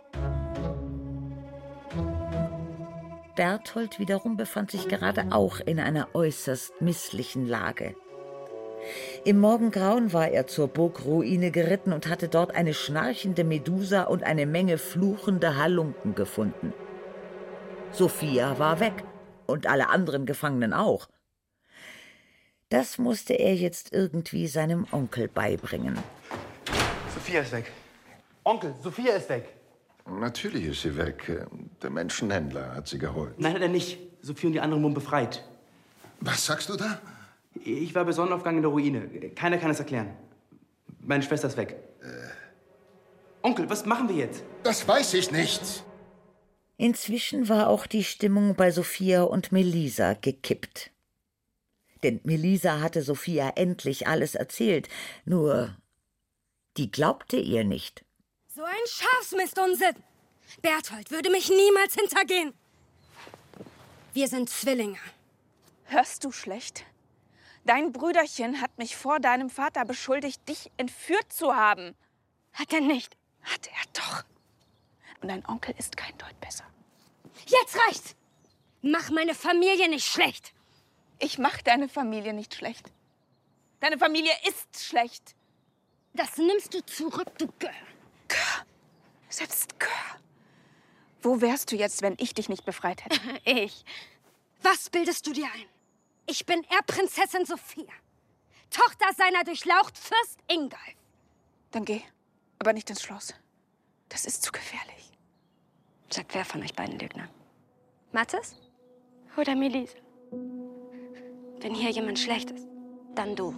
Speaker 1: Berthold wiederum befand sich gerade auch in einer äußerst misslichen Lage. Im Morgengrauen war er zur Burgruine geritten und hatte dort eine schnarchende Medusa und eine Menge fluchender Halunken gefunden. Sophia war weg und alle anderen Gefangenen auch. Das musste er jetzt irgendwie seinem Onkel beibringen.
Speaker 4: Sophia ist weg. Onkel, Sophia ist weg.
Speaker 6: Natürlich ist sie weg. Der Menschenhändler hat sie geholt.
Speaker 4: Nein, hat er nicht. Sophie und die anderen wurden befreit.
Speaker 6: Was sagst du da?
Speaker 4: Ich war bei Sonnenaufgang in der Ruine. Keiner kann es erklären. Meine Schwester ist weg. Onkel, was machen wir jetzt?
Speaker 6: Das weiß ich nicht.
Speaker 1: Inzwischen war auch die Stimmung bei Sophia und Melisa gekippt. Denn Melisa hatte Sophia endlich alles erzählt, nur die glaubte ihr nicht.
Speaker 7: So ein Schafsmistunsinn! Berthold würde mich niemals hintergehen. Wir sind Zwillinge.
Speaker 3: Hörst du schlecht? Dein Brüderchen hat mich vor deinem Vater beschuldigt, dich entführt zu haben.
Speaker 7: Hat er nicht.
Speaker 3: Hat er doch. Und dein Onkel ist kein Deut besser.
Speaker 7: Jetzt reicht's! Mach meine Familie nicht schlecht.
Speaker 3: Ich mach deine Familie nicht schlecht. Deine Familie ist schlecht.
Speaker 7: Das nimmst du zurück, du Gör.
Speaker 3: Gör. Selbst Gör. Wo wärst du jetzt, wenn ich dich nicht befreit hätte?
Speaker 7: Ich. Was bildest du dir ein? Ich bin Erbprinzessin Sophia. Tochter seiner durchlaucht Fürst Ingolf.
Speaker 3: Dann geh. Aber nicht ins Schloss. Das ist zu gefährlich.
Speaker 7: Sagt wer von euch beiden Lügner? Mathis oder Melisa? Wenn hier jemand schlecht ist, dann du.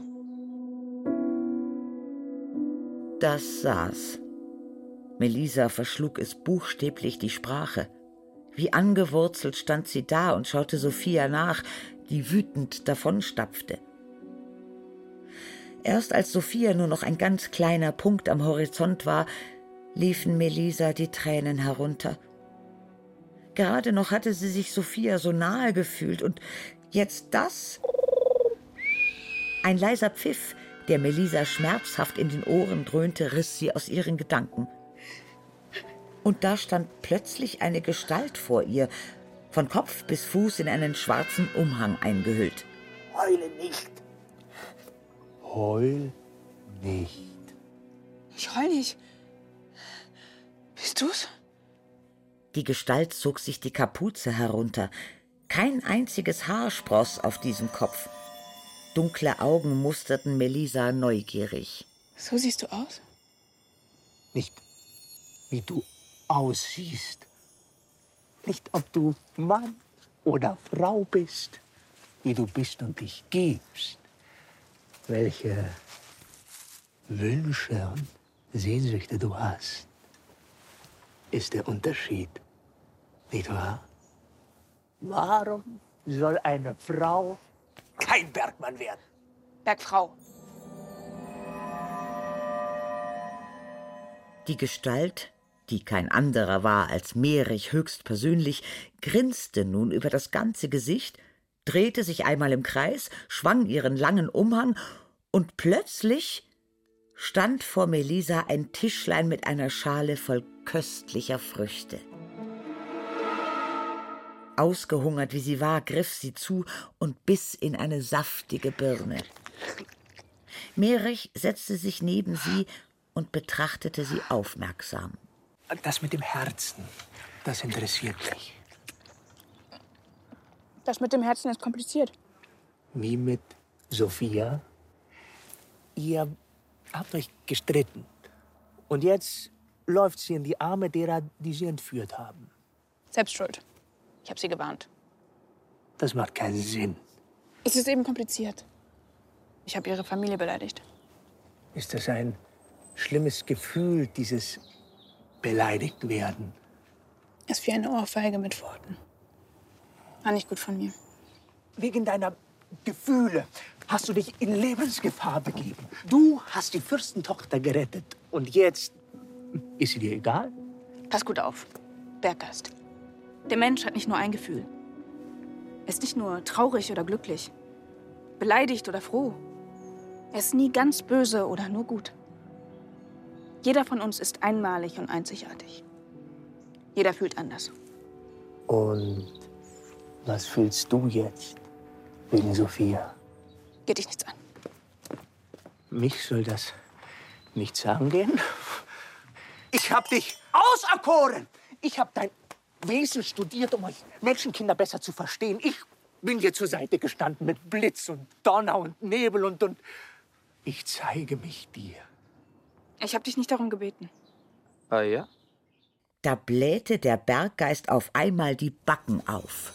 Speaker 1: Das saß. Melisa verschlug es buchstäblich die Sprache. Wie angewurzelt stand sie da und schaute Sophia nach, die wütend davonstapfte. Erst als Sophia nur noch ein ganz kleiner Punkt am Horizont war, liefen Melisa die Tränen herunter. Gerade noch hatte sie sich Sophia so nahe gefühlt und jetzt das? Ein leiser Pfiff, der Melisa schmerzhaft in den Ohren dröhnte, riss sie aus ihren Gedanken. Und da stand plötzlich eine Gestalt vor ihr, von Kopf bis Fuß in einen schwarzen Umhang eingehüllt.
Speaker 2: Heule nicht. Heul nicht.
Speaker 3: Ich heul nicht. Bist du's?
Speaker 1: Die Gestalt zog sich die Kapuze herunter. Kein einziges Haar spross auf diesem Kopf. Dunkle Augen musterten Melisa neugierig.
Speaker 3: So siehst du aus?
Speaker 2: Nicht, wie du aussiehst. Nicht, ob du Mann oder Frau bist. Wie du bist und dich gibst. Welche Wünsche und Sehnsüchte du hast, ist der Unterschied. Nicht wahr? Warum soll eine Frau kein Bergmann werden?
Speaker 3: Bergfrau.
Speaker 1: Die Gestalt, die kein anderer war als Merich höchstpersönlich, grinste nun über das ganze Gesicht, drehte sich einmal im Kreis, schwang ihren langen Umhang und plötzlich stand vor Melisa ein Tischlein mit einer Schale voll köstlicher Früchte. Ausgehungert wie sie war, griff sie zu und biss in eine saftige Birne. Merich setzte sich neben sie und betrachtete sie aufmerksam.
Speaker 2: Das mit dem Herzen, das interessiert mich.
Speaker 3: Das mit dem Herzen ist kompliziert.
Speaker 2: Wie mit
Speaker 11: Sophia, ihr habt euch gestritten. Und jetzt läuft sie in die Arme derer, die sie entführt haben.
Speaker 3: Selbst schuld. Ich habe sie gewarnt.
Speaker 11: Das macht keinen Sinn.
Speaker 3: Es ist eben kompliziert. Ich habe ihre Familie beleidigt.
Speaker 11: Ist das ein schlimmes Gefühl, dieses beleidigt werden?
Speaker 3: Ist wie eine Ohrfeige mit Worten. War nicht gut von mir.
Speaker 11: Wegen deiner Gefühle hast du dich in Lebensgefahr begeben. Du hast die Fürstentochter gerettet. Und jetzt ist sie dir egal?
Speaker 3: Pass gut auf. Berggeist. Der Mensch hat nicht nur ein Gefühl. Er ist nicht nur traurig oder glücklich, beleidigt oder froh. Er ist nie ganz böse oder nur gut. Jeder von uns ist einmalig und einzigartig. Jeder fühlt anders.
Speaker 11: Und was fühlst du jetzt wegen Sophia?
Speaker 3: Geht dich nichts an.
Speaker 11: Mich soll das nichts angehen? Ich hab dich auserkoren! Ich hab dein Wesen studiert, um euch Menschenkinder besser zu verstehen. Ich bin dir zur Seite gestanden mit Blitz und Donner und Nebel und ich zeige mich dir.
Speaker 3: Ich habe dich nicht darum gebeten.
Speaker 11: Ah ja?
Speaker 1: Da blähte der Berggeist auf einmal die Backen auf.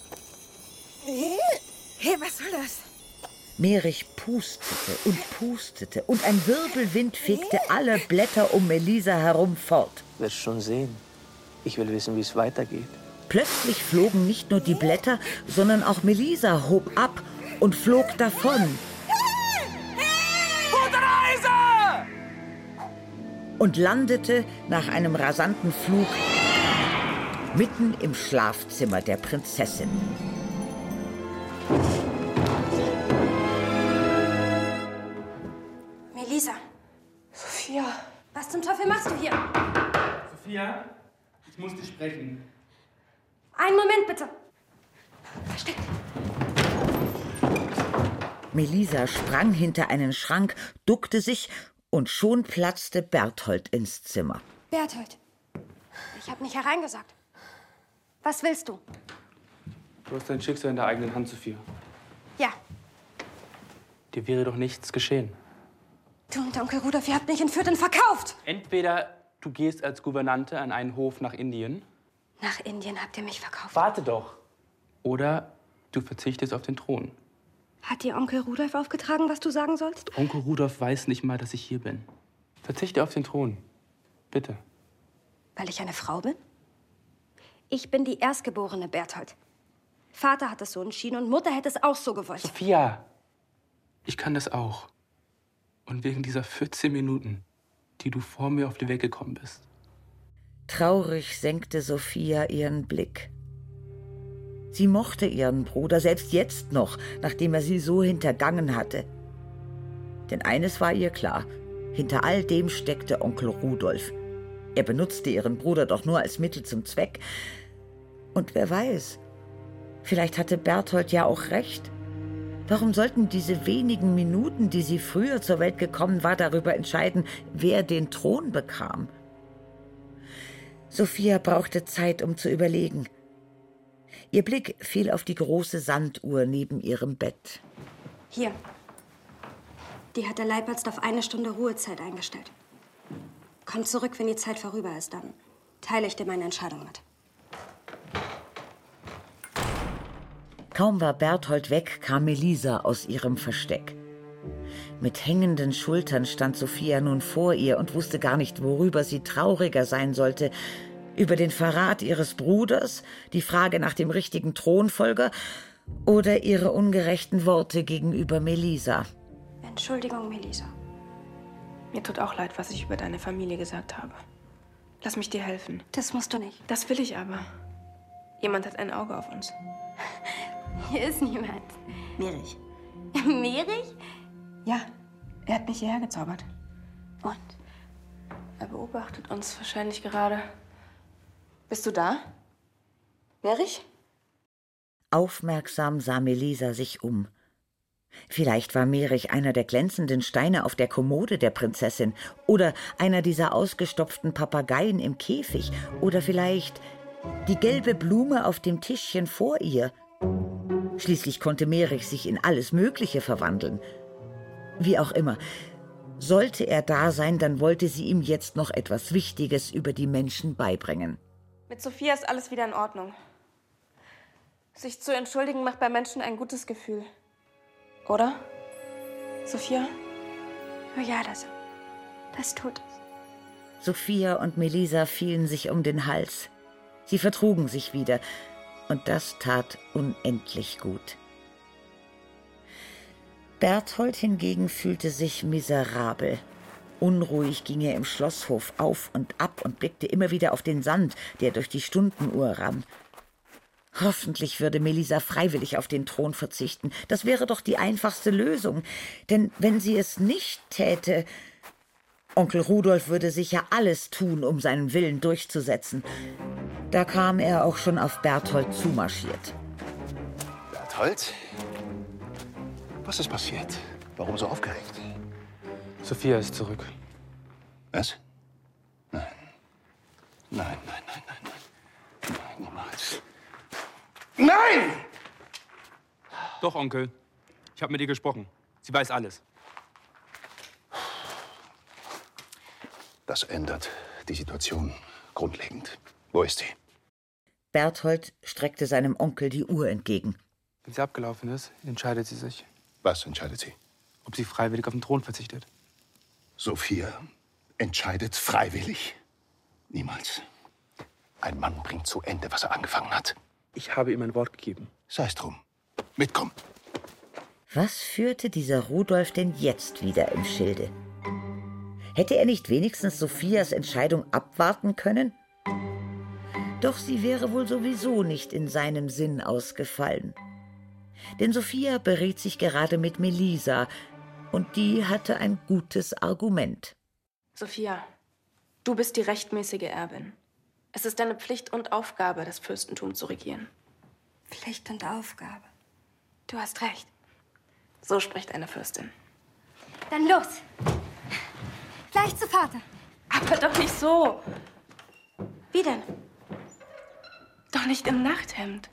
Speaker 12: Hey, was soll das?
Speaker 1: Merich pustete und ein Wirbelwind fegte alle Blätter um Melisa herum fort.
Speaker 11: Wirst schon sehen. Ich will wissen, wie es weitergeht.
Speaker 1: Plötzlich flogen nicht nur die Blätter, sondern auch Melisa hob ab und flog davon.
Speaker 12: Gute Reise!
Speaker 1: Und landete nach einem rasanten Flug mitten im Schlafzimmer der Prinzessin.
Speaker 7: Melisa.
Speaker 3: Sophia.
Speaker 7: Was zum Teufel machst du hier?
Speaker 4: Sophia, ich muss dich sprechen.
Speaker 7: Einen Moment, bitte. Versteckt.
Speaker 1: Melisa sprang hinter einen Schrank, duckte sich und schon platzte Berthold ins Zimmer.
Speaker 7: Berthold, ich habe nicht hereingesagt. Was willst du?
Speaker 4: Du hast dein Schicksal in der eigenen Hand, Sophia.
Speaker 7: Ja,
Speaker 4: Dir wäre doch nichts geschehen.
Speaker 7: du und Onkel Rudolf, ihr habt mich entführt und verkauft.
Speaker 4: Entweder du gehst als Gouvernante an einen Hof nach Indien.
Speaker 7: Nach Indien habt ihr mich verkauft.
Speaker 4: Warte doch. Oder du verzichtest auf den Thron.
Speaker 7: Hat dir Onkel Rudolf aufgetragen, was du sagen sollst?
Speaker 4: Onkel Rudolf weiß nicht mal, dass ich hier bin. Verzichte auf den Thron. Bitte.
Speaker 7: Weil ich eine Frau bin? Ich bin die Erstgeborene, Berthold. Vater hat es so entschieden und Mutter hätte es auch so gewollt.
Speaker 4: Sophia, ich kann das auch. Und wegen dieser 14 Minuten, die du vor mir auf die Weg gekommen bist.
Speaker 1: Traurig senkte Sophia ihren Blick. Sie mochte ihren Bruder, selbst jetzt noch, nachdem er sie so hintergangen hatte. Denn eines war ihr klar, hinter all dem steckte Onkel Rudolf. Er benutzte ihren Bruder doch nur als Mittel zum Zweck. Und wer weiß, vielleicht hatte Berthold ja auch recht. Warum sollten diese wenigen Minuten, die sie früher zur Welt gekommen war, darüber entscheiden, wer den Thron bekam? Sophia brauchte Zeit, um zu überlegen. Ihr Blick fiel auf die große Sanduhr neben ihrem Bett.
Speaker 7: Hier. Die hat der Leibarzt auf 1 Stunde Ruhezeit eingestellt. Komm zurück, wenn die Zeit vorüber ist, dann teile ich dir meine Entscheidung mit.
Speaker 1: Kaum war Berthold weg, kam Melisa aus ihrem Versteck. Mit hängenden Schultern stand Sophia nun vor ihr und wusste gar nicht, worüber sie trauriger sein sollte. Über den Verrat ihres Bruders, die Frage nach dem richtigen Thronfolger oder ihre ungerechten Worte gegenüber Melisa.
Speaker 7: Entschuldigung, Melisa.
Speaker 3: Mir tut auch leid, was ich über deine Familie gesagt habe. Lass mich dir helfen.
Speaker 7: Das musst du nicht.
Speaker 3: Das will ich aber. Jemand hat ein Auge auf uns.
Speaker 7: Hier ist niemand.
Speaker 3: Merich.
Speaker 7: Merich?
Speaker 3: Ja, er hat mich hierher gezaubert. Und? Er beobachtet uns wahrscheinlich gerade. Bist du da? Merich?
Speaker 1: Aufmerksam sah Melisa sich um. Vielleicht war Merich einer der glänzenden Steine auf der Kommode der Prinzessin oder einer dieser ausgestopften Papageien im Käfig oder vielleicht die gelbe Blume auf dem Tischchen vor ihr. Schließlich konnte Merich sich in alles Mögliche verwandeln. Wie auch immer. Sollte er da sein, dann wollte sie ihm jetzt noch etwas Wichtiges über die Menschen beibringen.
Speaker 13: Mit Sophia ist alles wieder in Ordnung. Sich zu entschuldigen macht bei Menschen ein gutes Gefühl. Oder? Sophia?
Speaker 7: Oh ja, das tut es.
Speaker 1: Sophia und Melisa fielen sich um den Hals. Sie vertrugen sich wieder. Und das tat unendlich gut. Berthold hingegen fühlte sich miserabel. Unruhig ging er im Schlosshof auf und ab und blickte immer wieder auf den Sand, der durch die Stundenuhr rann. Hoffentlich würde Melisa freiwillig auf den Thron verzichten. Das wäre doch die einfachste Lösung. Denn wenn sie es nicht täte, Onkel Rudolf würde sicher alles tun, um seinen Willen durchzusetzen. Da kam er auch schon auf Berthold zumarschiert.
Speaker 2: Berthold? Was ist passiert? Warum so aufgeregt?
Speaker 4: Sophia ist zurück.
Speaker 2: Was? Nein. Nein, nein, nein, nein, nein. Nein, niemals. Nein!
Speaker 4: Doch, Onkel. Ich habe mit ihr gesprochen. Sie weiß alles.
Speaker 2: Das ändert die Situation grundlegend. Wo ist sie?
Speaker 1: Berthold streckte seinem Onkel die Uhr entgegen.
Speaker 4: Wenn sie abgelaufen ist, entscheidet sie sich.
Speaker 2: Was entscheidet sie?
Speaker 4: Ob sie freiwillig auf den Thron verzichtet.
Speaker 2: Sophia entscheidet freiwillig? Niemals. Ein Mann bringt zu Ende, was er angefangen hat.
Speaker 4: Ich habe ihm ein Wort gegeben.
Speaker 2: Sei's drum. Mitkommen.
Speaker 1: Was führte dieser Rudolf denn jetzt wieder im Schilde? Hätte er nicht wenigstens Sophias Entscheidung abwarten können? Doch sie wäre wohl sowieso nicht in seinem Sinn ausgefallen. Denn Sophia beriet sich gerade mit Melisa, und die hatte ein gutes Argument.
Speaker 13: Sophia, du bist die rechtmäßige Erbin. Es ist deine Pflicht und Aufgabe, das Fürstentum zu regieren.
Speaker 7: Pflicht und Aufgabe. Du hast recht.
Speaker 13: So spricht eine Fürstin.
Speaker 5: Dann los. Gleich zu Vater.
Speaker 13: Aber doch nicht so.
Speaker 7: Wie denn?
Speaker 13: Doch nicht im Nachthemd.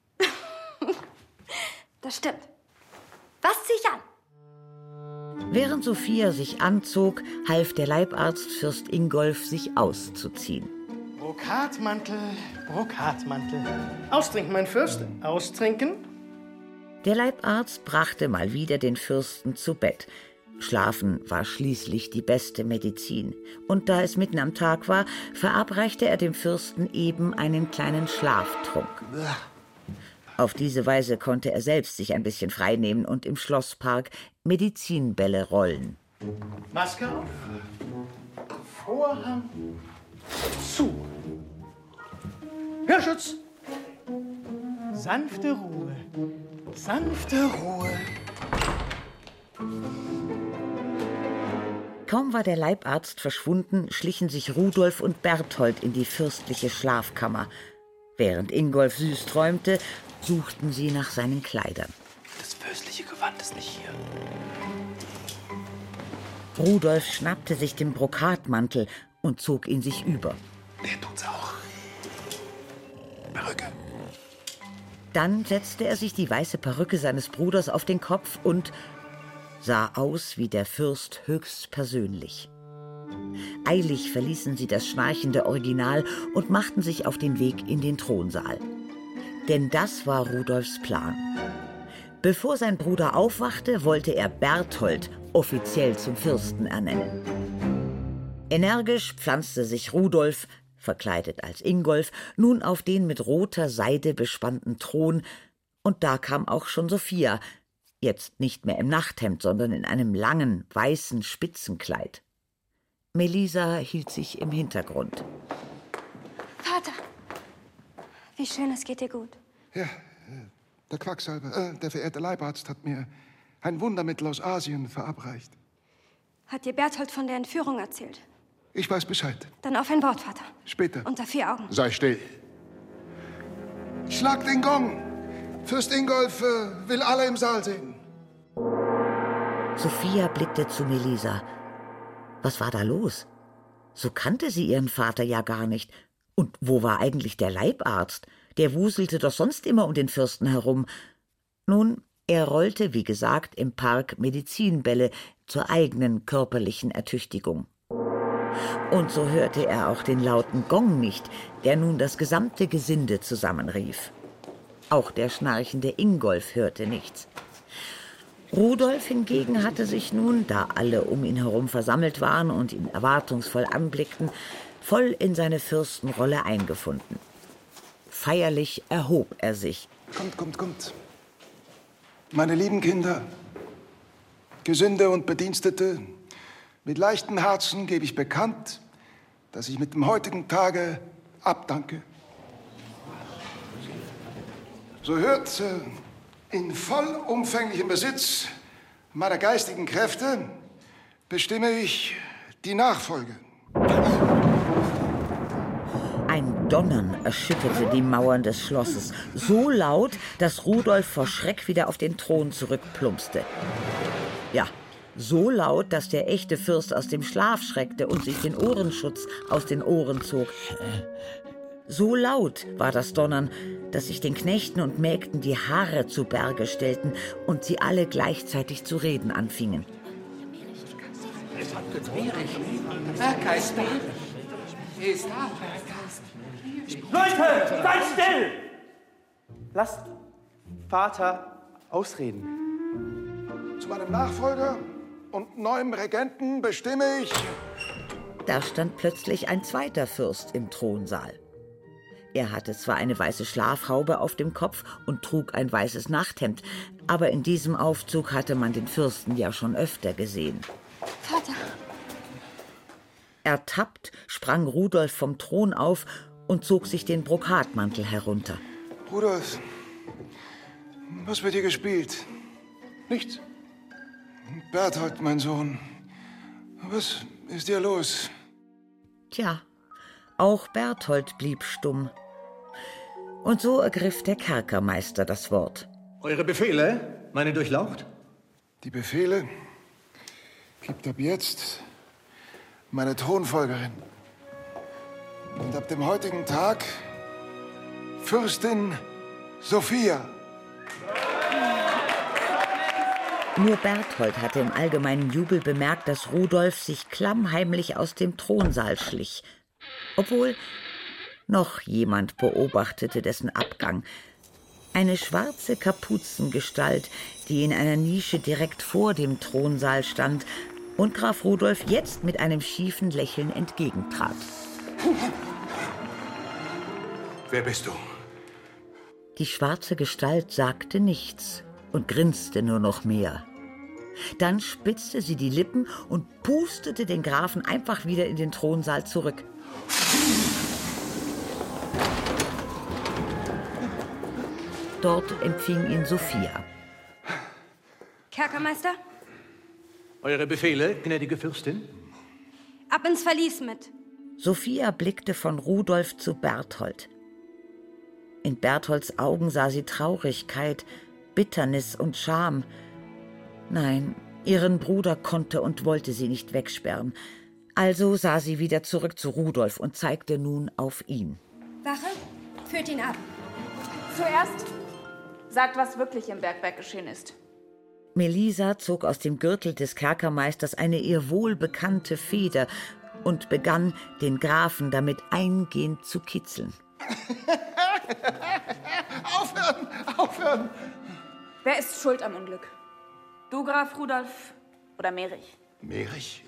Speaker 7: Das stimmt. Was zieh ich an?
Speaker 1: Während Sophia sich anzog, half der Leibarzt Fürst Ingolf, sich auszuziehen.
Speaker 11: Brokatmantel, Brokatmantel. Austrinken, mein Fürst, austrinken.
Speaker 1: Der Leibarzt brachte mal wieder den Fürsten zu Bett. Schlafen war schließlich die beste Medizin. Und da es mitten am Tag war, verabreichte er dem Fürsten eben einen kleinen Schlaftrunk. Auf diese Weise konnte er selbst sich ein bisschen freinehmen und im Schlosspark Medizinbälle rollen.
Speaker 11: Maske auf, Vorhang zu. Hörschutz. Sanfte Ruhe, sanfte Ruhe.
Speaker 1: Kaum war der Leibarzt verschwunden, schlichen sich Rudolf und Berthold in die fürstliche Schlafkammer. Während Ingolf süß träumte, suchten sie nach seinen Kleidern.
Speaker 4: Das fürstliche Gewand ist nicht hier.
Speaker 1: Rudolf schnappte sich den Brokatmantel und zog ihn sich über.
Speaker 2: Der tut's auch. Perücke.
Speaker 1: Dann setzte er sich die weiße Perücke seines Bruders auf den Kopf und sah aus wie der Fürst höchstpersönlich. Eilig verließen sie das schnarchende Original und machten sich auf den Weg in den Thronsaal. Denn das war Rudolfs Plan. Bevor sein Bruder aufwachte, wollte er Berthold offiziell zum Fürsten ernennen. Energisch pflanzte sich Rudolf, verkleidet als Ingolf, nun auf den mit roter Seide bespannten Thron, und da kam auch schon Sophia, jetzt nicht mehr im Nachthemd, sondern in einem langen, weißen Spitzenkleid. Melisa hielt sich im Hintergrund.
Speaker 7: Vater, wie schön, es geht dir gut.
Speaker 6: Ja, der Quacksalber, der verehrte Leibarzt hat mir ein Wundermittel aus Asien verabreicht.
Speaker 7: Hat dir Berthold von der Entführung erzählt?
Speaker 6: Ich weiß Bescheid.
Speaker 7: Dann auf ein Wort, Vater.
Speaker 6: Später.
Speaker 7: Unter 4 Augen.
Speaker 2: Sei still.
Speaker 6: Schlag den Gong! Fürst Ingolf will alle im Saal sehen.
Speaker 1: Sophia blickte zu Melisa. Was war da los? So kannte sie ihren Vater ja gar nicht. Und wo war eigentlich der Leibarzt? Der wuselte doch sonst immer um den Fürsten herum. Nun, er rollte, wie gesagt, im Park Medizinbälle zur eigenen körperlichen Ertüchtigung. Und so hörte er auch den lauten Gong nicht, der nun das gesamte Gesinde zusammenrief. Auch der schnarchende Ingolf hörte nichts. Rudolf hingegen hatte sich nun, da alle um ihn herum versammelt waren und ihn erwartungsvoll anblickten, voll in seine Fürstenrolle eingefunden. Feierlich erhob er sich.
Speaker 6: Kommt. Meine lieben Kinder, Gesinde und Bedienstete, mit leichtem Herzen gebe ich bekannt, dass ich mit dem heutigen Tage abdanke. So hört in vollumfänglichem Besitz meiner geistigen Kräfte bestimme ich die Nachfolge.
Speaker 1: Ein Donnern erschütterte die Mauern des Schlosses, so laut, dass Rudolf vor Schreck wieder auf den Thron zurückplumpste. Ja, so laut, dass der echte Fürst aus dem Schlaf schreckte und sich den Ohrenschutz aus den Ohren zog. So laut war das Donnern, dass sich den Knechten und Mägden die Haare zu Berge stellten und sie alle gleichzeitig zu reden anfingen.
Speaker 12: Berka ist da. Er ist da.
Speaker 4: Leute, seid still! Lasst Vater ausreden.
Speaker 6: Zu meinem Nachfolger und neuem Regenten bestimme ich...
Speaker 1: Da stand plötzlich ein zweiter Fürst im Thronsaal. Er hatte zwar eine weiße Schlafhaube auf dem Kopf und trug ein weißes Nachthemd, aber in diesem Aufzug hatte man den Fürsten ja schon öfter gesehen.
Speaker 5: Vater!
Speaker 1: Ertappt sprang Rudolf vom Thron auf und zog sich den Brokatmantel herunter.
Speaker 6: Rudolf, was wird hier gespielt? Nichts. Berthold, mein Sohn, was ist dir los?
Speaker 1: Tja, auch Berthold blieb stumm. Und so ergriff der Kerkermeister das Wort.
Speaker 2: Eure Befehle, meine Durchlaucht?
Speaker 6: Die Befehle gibt ab jetzt meine Thronfolgerin. Und ab dem heutigen Tag Fürstin Sophia.
Speaker 1: Nur Berthold hatte im allgemeinen Jubel bemerkt, dass Rudolf sich klammheimlich aus dem Thronsaal schlich. Obwohl noch jemand beobachtete dessen Abgang. Eine schwarze Kapuzengestalt, die in einer Nische direkt vor dem Thronsaal stand und Graf Rudolf jetzt mit einem schiefen Lächeln entgegentrat.
Speaker 2: Wer bist du?
Speaker 1: Die schwarze Gestalt sagte nichts und grinste nur noch mehr. Dann spitzte sie die Lippen und pustete den Grafen einfach wieder in den Thronsaal zurück. Dort empfing ihn Sophia.
Speaker 7: Kerkermeister,
Speaker 2: Eure Befehle, gnädige Fürstin?
Speaker 7: ab ins Verlies mit.
Speaker 1: Sophia blickte von Rudolf zu Berthold. In Bertholds Augen sah sie Traurigkeit, Bitternis und Scham. Nein, ihren Bruder konnte und wollte sie nicht wegsperren. Also sah sie wieder zurück zu Rudolf und zeigte nun auf ihn.
Speaker 5: Wache, führt ihn ab.
Speaker 3: Zuerst sagt, was wirklich im Bergwerk geschehen ist.
Speaker 1: Melisa zog aus dem Gürtel des Kerkermeisters eine ihr wohlbekannte Feder und begann, den Grafen damit eingehend zu kitzeln.
Speaker 6: Aufhören!
Speaker 3: Wer ist schuld am Unglück? Du, Graf Rudolf, oder Merich?
Speaker 6: Merich?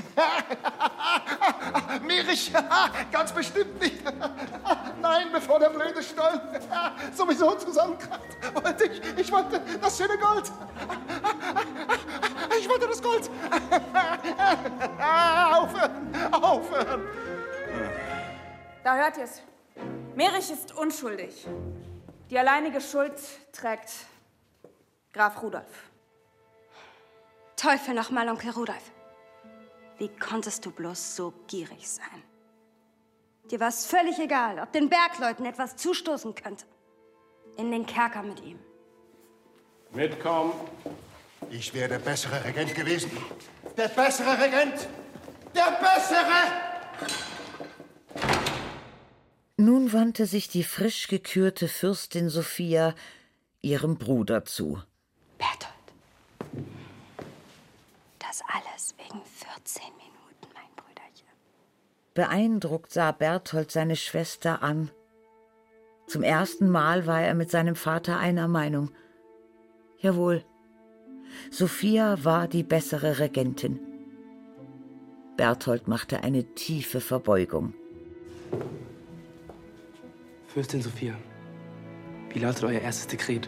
Speaker 6: Merich, ganz bestimmt nicht. Nein, bevor der blöde Stollen sowieso zusammenkracht. Und ich wollte das schöne Gold. Ich wollte das Gold. Aufhören.
Speaker 3: Da hört ihr's. Merich ist unschuldig. Die alleinige Schuld trägt Graf Rudolf.
Speaker 7: Teufel nochmal, Onkel Rudolf. Wie konntest du bloß so gierig sein? Dir war es völlig egal, ob den Bergleuten etwas zustoßen könnte. In den Kerker mit ihm.
Speaker 10: Mitkommen.
Speaker 2: Ich wäre der bessere Regent gewesen. Der bessere Regent! Der bessere!
Speaker 1: Nun wandte sich die frisch gekürte Fürstin Sophia ihrem Bruder zu.
Speaker 7: Berthold, das
Speaker 1: Beeindruckt sah Berthold seine Schwester an. Zum ersten Mal war er mit seinem Vater einer Meinung. Jawohl, Sophia war die bessere Regentin. Berthold machte eine tiefe Verbeugung.
Speaker 4: Fürstin Sophia, wie lautet euer erstes Dekret?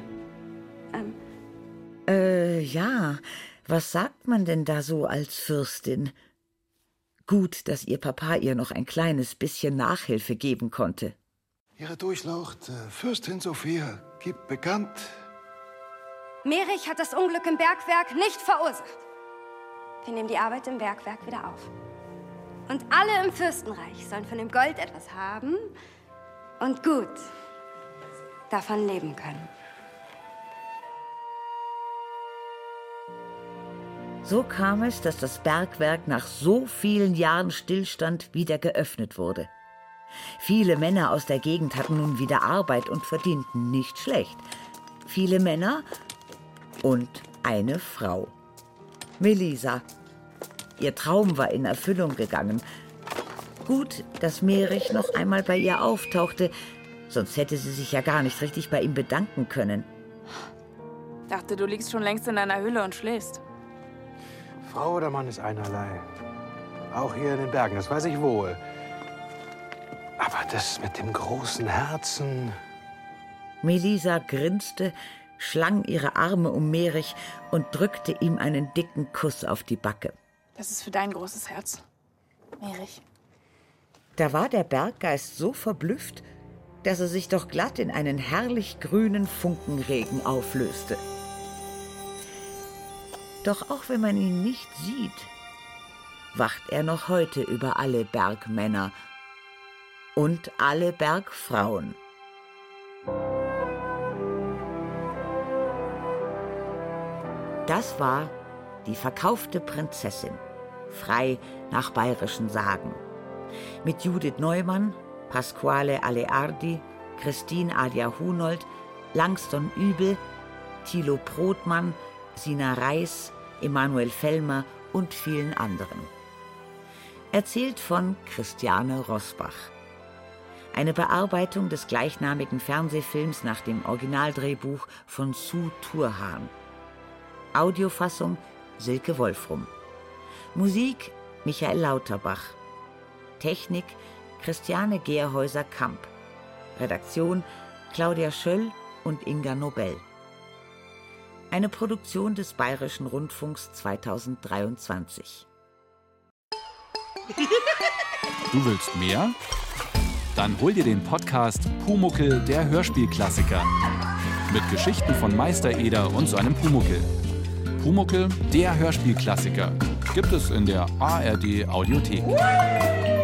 Speaker 1: Ja, was sagt man denn da so als Fürstin? Gut, dass ihr Papa ihr noch ein kleines bisschen Nachhilfe geben konnte.
Speaker 6: Ihre durchlauchte Fürstin Sophia gibt bekannt...
Speaker 7: Merich hat das Unglück im Bergwerk nicht verursacht. Wir nehmen die Arbeit im Bergwerk wieder auf. Und alle im Fürstenreich sollen von dem Gold etwas haben und gut davon leben können.
Speaker 1: So kam es, dass das Bergwerk nach so vielen Jahren Stillstand wieder geöffnet wurde. Viele Männer aus der Gegend hatten nun wieder Arbeit und verdienten nicht schlecht. Viele Männer und eine Frau. Melisa. Ihr Traum war in Erfüllung gegangen. Gut, dass Merich noch einmal bei ihr auftauchte, sonst hätte sie sich ja gar nicht richtig bei ihm bedanken können.
Speaker 3: Dachte, du liegst schon längst in deiner Höhle und schläfst.
Speaker 14: Frau oder Mann ist einerlei. Auch hier in den Bergen, das weiß ich wohl. Aber das mit dem großen Herzen...
Speaker 1: Melisa grinste, schlang ihre Arme um Merich und drückte ihm einen dicken Kuss auf die Backe.
Speaker 3: Das ist für dein großes Herz, Merich.
Speaker 1: Da war der Berggeist so verblüfft, dass er sich doch glatt in einen herrlich grünen Funkenregen auflöste. Doch auch wenn man ihn nicht sieht, wacht er noch heute über alle Bergmänner und alle Bergfrauen. Das war die verkaufte Prinzessin, frei nach bayerischen Sagen. Mit Judith Neumann, Pasquale Aleardi, Christine Adia Hunold, Langston Übel, Thilo Brodmann, Sina Reis, Emanuel Fellmer und vielen anderen. Erzählt von Christiane Rosbach. Eine Bearbeitung des gleichnamigen Fernsehfilms nach dem Originaldrehbuch von Sue Turhan. Audiofassung Silke Wolfrum. Musik Michael Lauterbach. Technik Christiane Gerhäuser-Kamp. Redaktion Claudia Schöll und Inga Nobel. Eine Produktion des Bayerischen Rundfunks 2023.
Speaker 15: Du willst mehr? Dann hol dir den Podcast Pumuckl, der Hörspielklassiker. Mit Geschichten von Meister Eder und seinem Pumuckl. Pumuckl, der Hörspielklassiker. Gibt es in der ARD Audiothek.